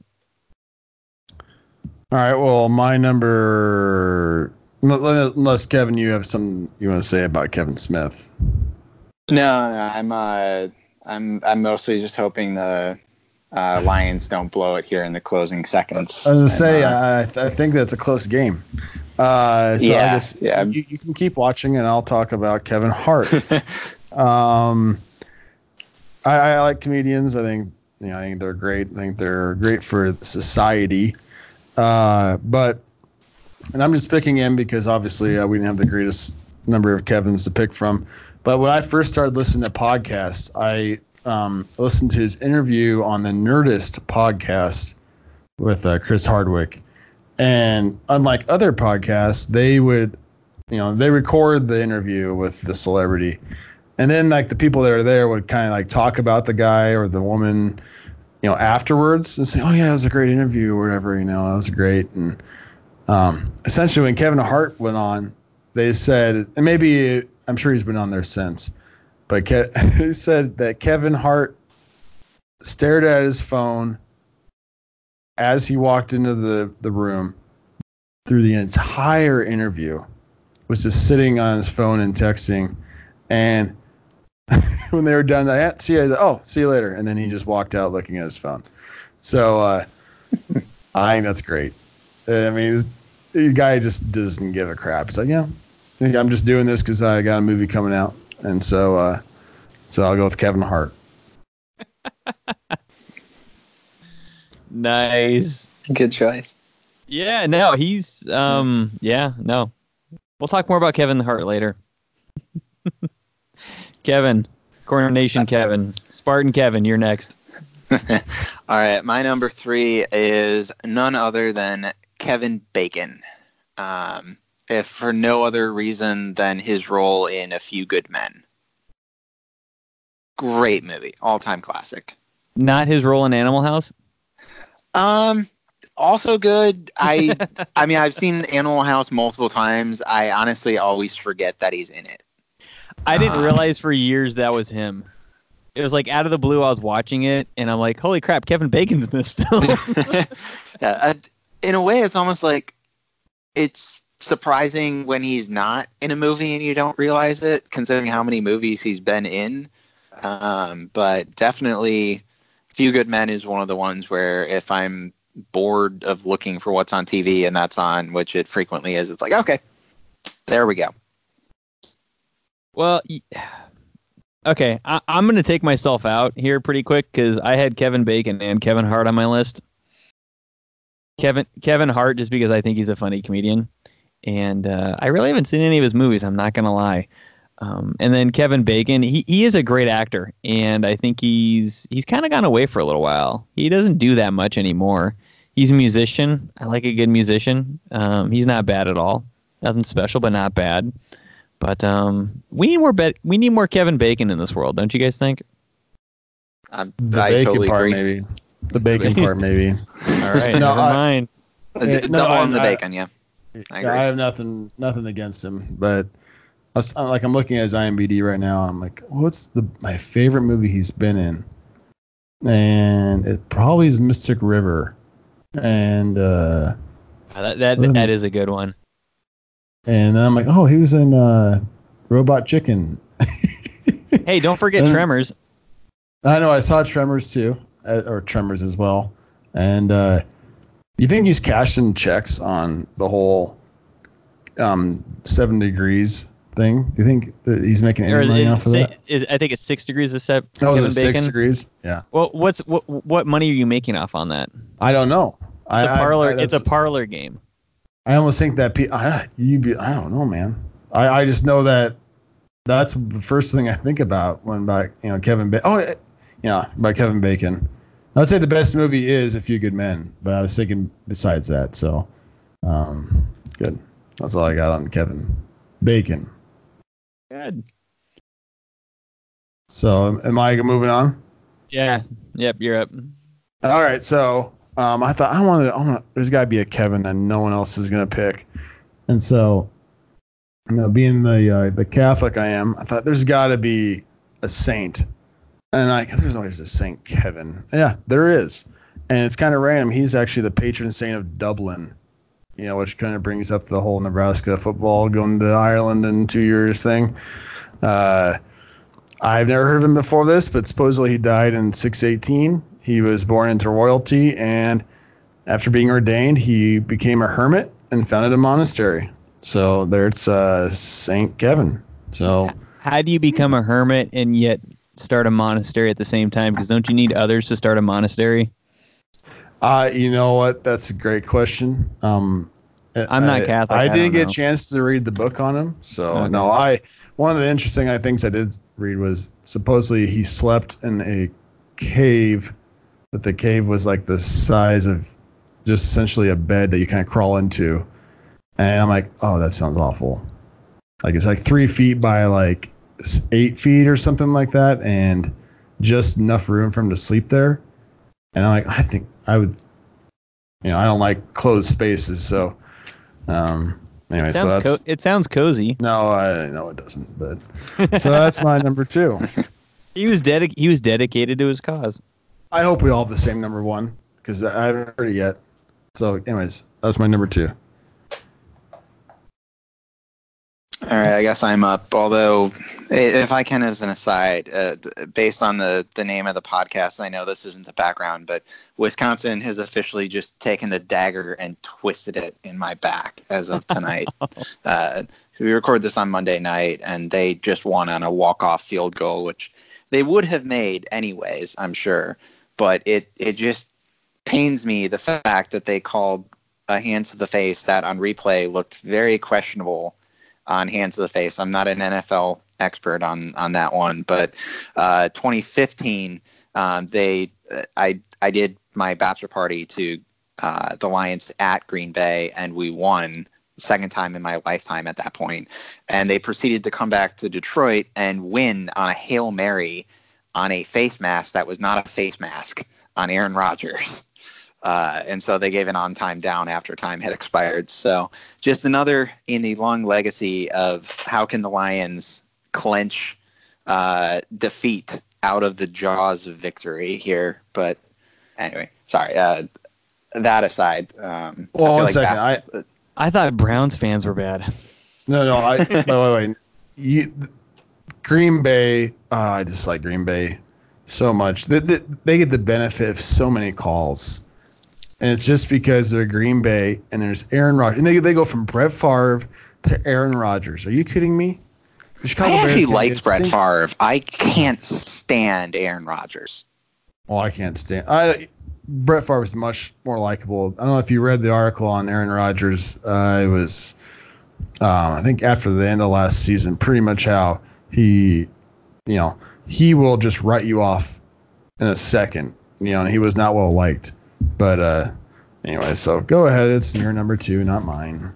All right. Well, my number. Unless Kevin, you have something you want to say about Kevin Smith. No, no, I'm uh, I'm I'm mostly just hoping the uh, Lions don't blow it here in the closing seconds. I was going to say, And, uh, I, th- I think that's a close game. Uh, so Yeah, I guess yeah. You, you can keep watching, and I'll talk about Kevin Hart. um, I, I like comedians. I think you know. I think they're great. I think they're great for society. Uh, but, and I'm just picking him because obviously uh, we didn't have the greatest number of Kevins to pick from. But when I first started listening to podcasts, I um, listened to his interview on the Nerdist podcast with uh, Chris Hardwick. And unlike other podcasts, they would, you know, they record the interview with the celebrity. And then like the people that are there would kind of like talk about the guy or the woman, you know, afterwards and say, oh yeah, that was a great interview or whatever, you know, that was great. And um, essentially when Kevin Hart went on, they said, and maybe I'm sure he's been on there since, but Ke- he said that Kevin Hart stared at his phone as he walked into the, the room through the entire interview, was just sitting on his phone and texting. And when they were done, I see you. Oh, see you later. And then he just walked out looking at his phone. So uh, I think that's great. I mean, the guy just doesn't give a crap. It's like, yeah, I think I'm just doing this because I got a movie coming out. And so, uh, so I'll go with Kevin Hart. Nice. good choice. Yeah, no, he's um yeah, no. We'll talk more about Kevin Hart later. Kevin. Coronation Kevin. Spartan Kevin, you're next. All right, my number three is none other than Kevin Bacon. Um, if for no other reason than his role in A Few Good Men. Great movie, all-time classic. Not his role in Animal House? Um, Also good. I I mean, I've seen Animal House multiple times. I honestly always forget that he's in it. I didn't Uh, realize for years that was him. It was like out of the blue, I was watching it, and I'm like, holy crap, Kevin Bacon's in this film. yeah, uh, in a way, it's almost like it's surprising when he's not in a movie and you don't realize it, considering how many movies he's been in. Um, but definitely, Few Good Men is one of the ones where if I'm bored of looking for what's on T V and that's on, which it frequently is, it's like, okay, there we go. Well, y- okay, I- I'm going to take myself out here pretty quick because I had Kevin Bacon and Kevin Hart on my list. Kevin Kevin Hart, just because I think he's a funny comedian, and uh, I really haven't seen any of his movies. I'm not going to lie. Um, and then Kevin Bacon, he, he is a great actor, and I think he's he's kind of gone away for a little while. He doesn't do that much anymore. He's a musician. I like a good musician. Um, he's not bad at all. Nothing special, but not bad. But um, we need more be- we need more Kevin Bacon in this world, don't you guys think? I'm, The I bacon totally part, agree. maybe. The bacon part, maybe. All right, No, never I- mind. Uh, Yeah, Double no, I- on the I- bacon, yeah. I Yeah, agree. I have nothing nothing against him, but I was, I'm like I'm looking at his I M D B right now. I'm like, what's the my favorite movie he's been in? And it probably is Mystic River, and uh, That that, Mm. that is a good one. and then I'm like, oh, he was in uh, Robot Chicken. Hey, don't forget Uh, Tremors. I know I saw Tremors too, uh, or Tremors as well. And uh, you think he's cashing checks on the whole um, Seven Degrees thing? Do you think that he's making any Or is money it off of si- that? is- I think it's six degrees of sep- Oh, Kevin is it Bacon. Six Degrees? Yeah, Well, what's what what money are you making off on that? I don't know. It's a I, parlor. I, I, it's a that's- parlor game. I almost think that pe- I, you be, I don't know, man. I, I just know that that's the first thing I think about when by you know Kevin Bacon. Oh, eh, yeah, by Kevin Bacon. I'd say the best movie is A Few Good Men, but I was thinking besides that. So, um, good. That's all I got on Kevin Bacon. Good. So, am I moving on? Yeah. Yep. You're up. All right. So, um, I thought I want to. I want. There's got to be a Kevin that no one else is gonna pick, and so, you know, being the uh, the Catholic I am, I thought there's got to be a saint, and like there's always a Saint Kevin. Yeah, there is, and it's kind of random. He's actually the patron saint of Dublin, you know, which kind of brings up the whole Nebraska football going to Ireland in two years thing. Uh, I've never heard of him before this, but supposedly he died in six eighteen. He was born into royalty, and after being ordained, he became a hermit and founded a monastery. So there's uh, Saint Kevin. So How do you become a hermit and yet start a monastery at the same time? Because don't you need others to start a monastery? Uh, you know what? That's a great question. Um, I'm not I, Catholic, I I didn't don't get know. a chance to read the book on him, so Okay. no. I one of the interesting I things I did read was supposedly he slept in a cave, but the cave was like the size of just essentially a bed that you kind of crawl into, and I'm like, oh, that sounds awful. Like it's like three feet by like s- eight feet or something like that, and just enough room for him to sleep there. And I'm like, I think I would, you know, I don't like closed spaces. So, um, anyway, It so sounds, that's, co- it sounds cozy. no, I know it doesn't, but so that's my number two. He was dedic- He was dedicated to his cause. I hope we all have the same number one because I haven't heard it yet. So, anyways, that's my number two. All right, I guess I'm up. Although, i- if I can, as an aside, uh, d- based on the, the name of the podcast, I know this isn't the background, but Wisconsin has officially just taken the dagger and twisted it in my back as of tonight. uh, we record this on Monday night, and they just won on a walk-off field goal, which they would have made anyways, I'm sure. But it, it just pains me the fact that they called a hands to the face that on replay looked very questionable on hands to the face. I'm not an N F L expert on, on that one, but uh, twenty fifteen, um, they I I did my bachelor party to uh, the Lions at Green Bay, and we won. Second time in my lifetime at that point. And they proceeded to come back to Detroit and win on a Hail Mary on a face mask that was not a face mask on Aaron Rodgers. Uh, and so they gave an on-time down after time had expired. So just another in the long legacy of how can the Lions clinch uh, defeat out of the jaws of victory here. But anyway, sorry. Uh, that aside. Um, Well, I feel one like second. that's- I thought Browns fans were bad. No, no. I wait, wait, wait. You, Green Bay. Uh, I dislike Green Bay so much. They, they, they get the benefit of so many calls, and it's just because they're Green Bay and there's Aaron Rodgers, and they they go from Brett Favre to Aaron Rodgers. Are you kidding me? The Chicago I Bears actually can liked get Brett sink- Favre. I can't stand Aaron Rodgers. Oh, I can't stand. I Brett Favre was much more likable. I don't know if you read the article on Aaron Rodgers. Uh, it was, um, I think, after the end of last season, pretty much how he, you know, he will just write you off in a second. You know, and he was not well liked. But uh, anyway, so go ahead. It's your number two, not mine.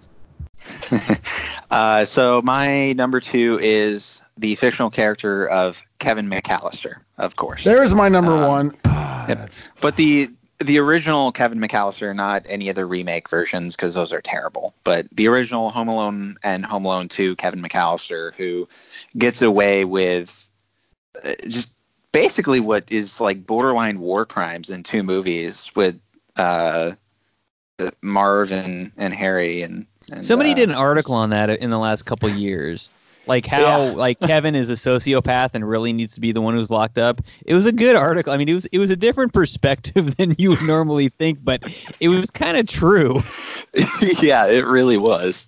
uh, so my number two is the fictional character of Kevin McAllister, of course. There's my number Um, one. Yep. That's- But the the original Kevin McAllister, not any of the remake versions, because those are terrible. But the original Home Alone and Home Alone two Kevin McAllister, who gets away with uh, just basically what is like borderline war crimes in two movies with uh, Marv and, and Harry and. and Somebody uh, did an article on that in the last couple years. Like how Yeah. like Kevin is a sociopath and really needs to be the one who's locked up. It was a good article. I mean, it was it was a different perspective than you would normally think, but it was kind of true. Yeah, it really was.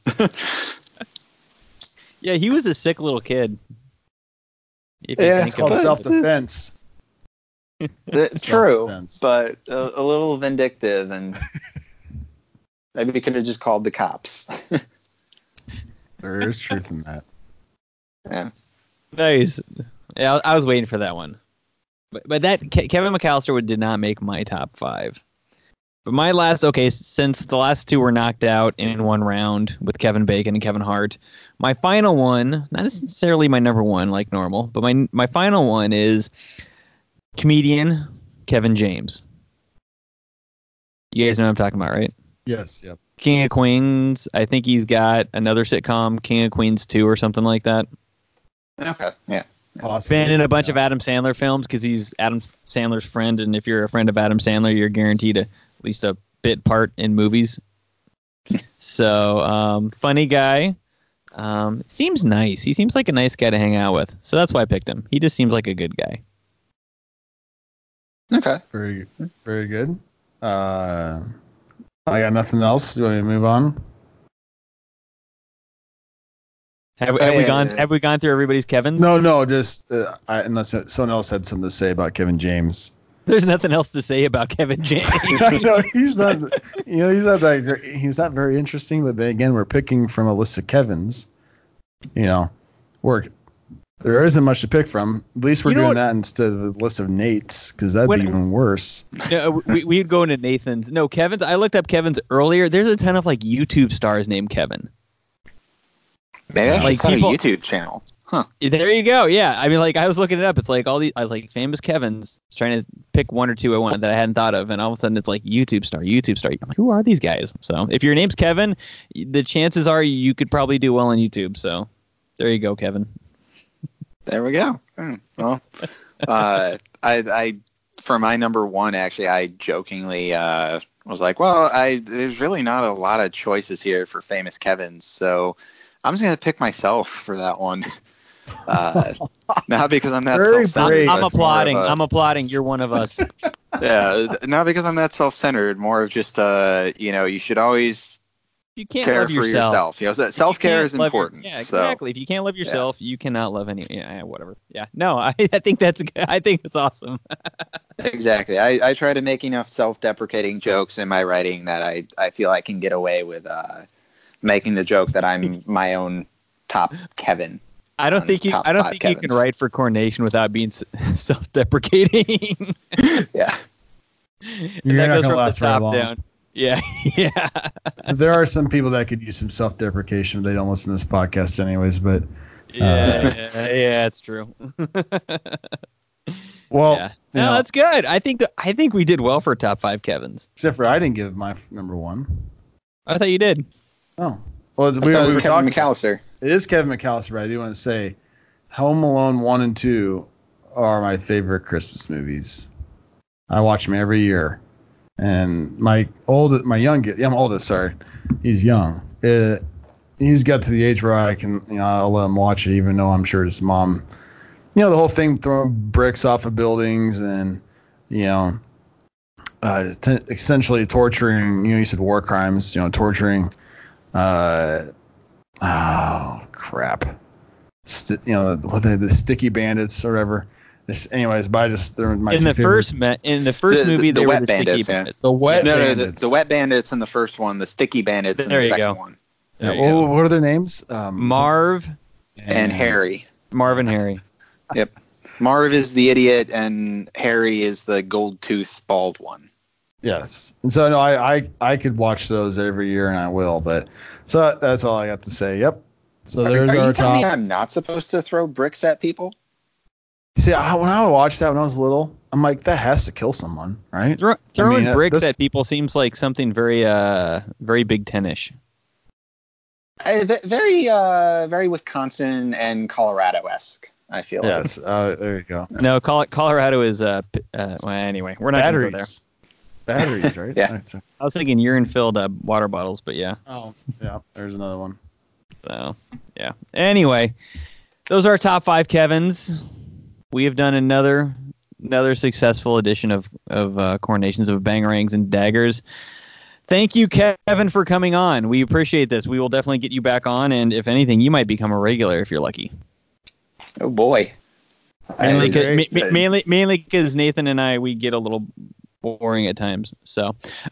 Yeah, he was a sick little kid. If you Yeah, think It's called about it. self-defense. It's true, Self-defense. but a, a little vindictive, and maybe we could have just called the cops. There is truth in that. Yeah. Nice. Yeah, I, I was waiting for that one. But but that Ke- Kevin McAllister would, did not make my top five. But my last, okay, since the last two were knocked out in one round with Kevin Bacon and Kevin Hart, my final one, not necessarily my number one like normal, but my my final one is comedian Kevin James. You guys know what I'm talking about, right? Yes. Yep. King of Queens. I think he's got another sitcom, King of Queens two or something like that. Okay. Yeah. Possibly. Been in a bunch of Adam Sandler films because he's Adam Sandler's friend, and if you're a friend of Adam Sandler, you're guaranteed a, at least a bit part in movies. So, um, funny guy. Um, seems nice. He seems like a nice guy to hang out with. So that's why I picked him. He just seems like a good guy. Okay. Very, very good. Uh, I got nothing else. Do you want me to move on? Have, have Uh, we gone? Have we gone through everybody's Kevin's? No, no, just uh, I, unless someone else had something to say about Kevin James. There's nothing else to say about Kevin James. No, he's not. You know, he's not that. gr- He's not very interesting. But then again, we're picking from a list of Kevins. You know, we're there isn't much to pick from. At least we're You know doing what- that instead of the list of Nate's, because that'd When- be even worse. No, we, we'd go into Nathan's. No, Kevin's. I looked up Kevin's earlier. There's a ton of like YouTube stars named Kevin. Maybe I should Like start people- a YouTube channel. Huh. There you go. Yeah, I mean, like I was looking it up. It's like all these. I was like famous Kevin's, trying to pick one or two I wanted that I hadn't thought of, and all of a sudden it's like YouTube star, YouTube star. I'm like, who are these guys? So if your name's Kevin, the chances are you could probably do well on YouTube. So there you go, Kevin. There we go. Hmm. Well, uh, I, I, for my number one, actually, I jokingly uh, was like, well, I there's really not a lot of choices here for famous Kevins, so I'm just gonna pick myself for that one. Uh, not because I'm that Very self-centered. brave. I'm but more of applauding. a- I'm applauding. You're one of us. yeah, not because I'm that self-centered. More of just, uh, you know, you should always You can't care love for yourself. yourself. You know, so You self-care can't is love your- important. yeah, So exactly. If you can't love yourself, you cannot love any. Yeah, whatever. Yeah. No, I, I think that's. I think that's awesome. exactly. I, I try to make enough self-deprecating jokes in my writing that I, I feel I can get away with uh, making the joke that I'm my own top Kevin. I don't on think you. top I don't five think you can Kevins. write for Coronation without being s- self-deprecating. Yeah. You're that not goes gonna from last the very top long. down. Yeah, yeah. There are some people that could use some self-deprecation. They don't listen to this podcast, anyways. But Yeah, yeah, yeah, it's true. well, Yeah. No, know, that's good. I think that, I think we did well for top five Kevins. except for I didn't give my f- number one. I thought you did. Oh, well, it's, I we, thought it we was were Kevin talking. McAllister. It is Kevin McAllister, but I do want to say, Home Alone one and two are my favorite Christmas movies. I watch them every year, and my oldest, my youngest, yeah, I'm oldest. Sorry, he's young. Uh, he's got to the age where I can, you know, I'll let him watch it, even though I'm sure his mom, you know, the whole thing throwing bricks off of buildings and, you know, uh, t- essentially torturing. You know, you said war crimes. You know, torturing. Uh, oh crap! St- you know, what they the sticky bandits or whatever. This, anyways, but I just they're my In two the favorite- first me- in the first The- movie, the they Wet were the Bandits, sticky yeah. bandits. the wet No, no, the, bandits. the wet bandits in the first one, the sticky bandits in There the you second go. one, Yeah, There you well, go. what are their names? Um, Marv, and Harry. Marv and Harry. Yep. Marv is the idiot, and Harry is the gold tooth bald one. Yes, and so no, I, I I could watch those every year, and I will. But so that's all I got to say. Yep. So Are, there's are our you telling me top. I'm not supposed to throw bricks at people? See, I, when I watched that when I was little, I'm like, that has to kill someone, right? Throw, throwing that- bricks that's- at people seems like something very uh very Big Ten-ish. I, ve- very, uh, very Wisconsin and Colorado-esque, I feel like. Yes. Uh, there you go. No, Col- Colorado is uh, p- uh well, anyway, we're not gonna go there. Batteries. Batteries, right? Yeah. That's right. I was thinking urine-filled uh, water bottles, but yeah. Oh, yeah. There's another one. So, yeah. Anyway, those are our top five Kevins. We have done another another successful edition of of uh, Coronations of Bangerangs and Daggers. Thank you, Kevin, for coming on. We appreciate this. We will definitely get you back on, and if anything, you might become a regular if you're lucky. Oh, boy. Mainly, I- 'cause- great. ma- ma- mainly, mainly because Nathan and I we get a little boring at times. So,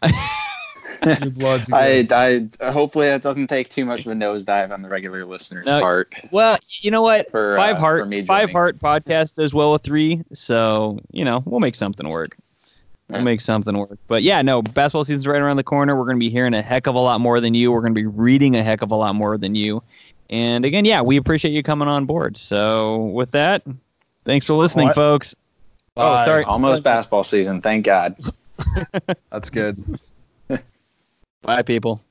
New Bloods I, again. I hopefully that doesn't take too much of a nosedive on the regular listener's No, part. well, you know what? For, Five uh, Heart, for me Five joining. Heart podcast does well with three, so you know we'll make something work. We'll make something work. But yeah, no, basketball season's right around the corner. We're going to be hearing a heck of a lot more than you. We're going to be reading a heck of a lot more than you. And again, yeah, we appreciate you coming on board. So with that, thanks for listening, What? folks. Bye. Oh, sorry. Almost basketball season, thank God. That's good. Bye, people.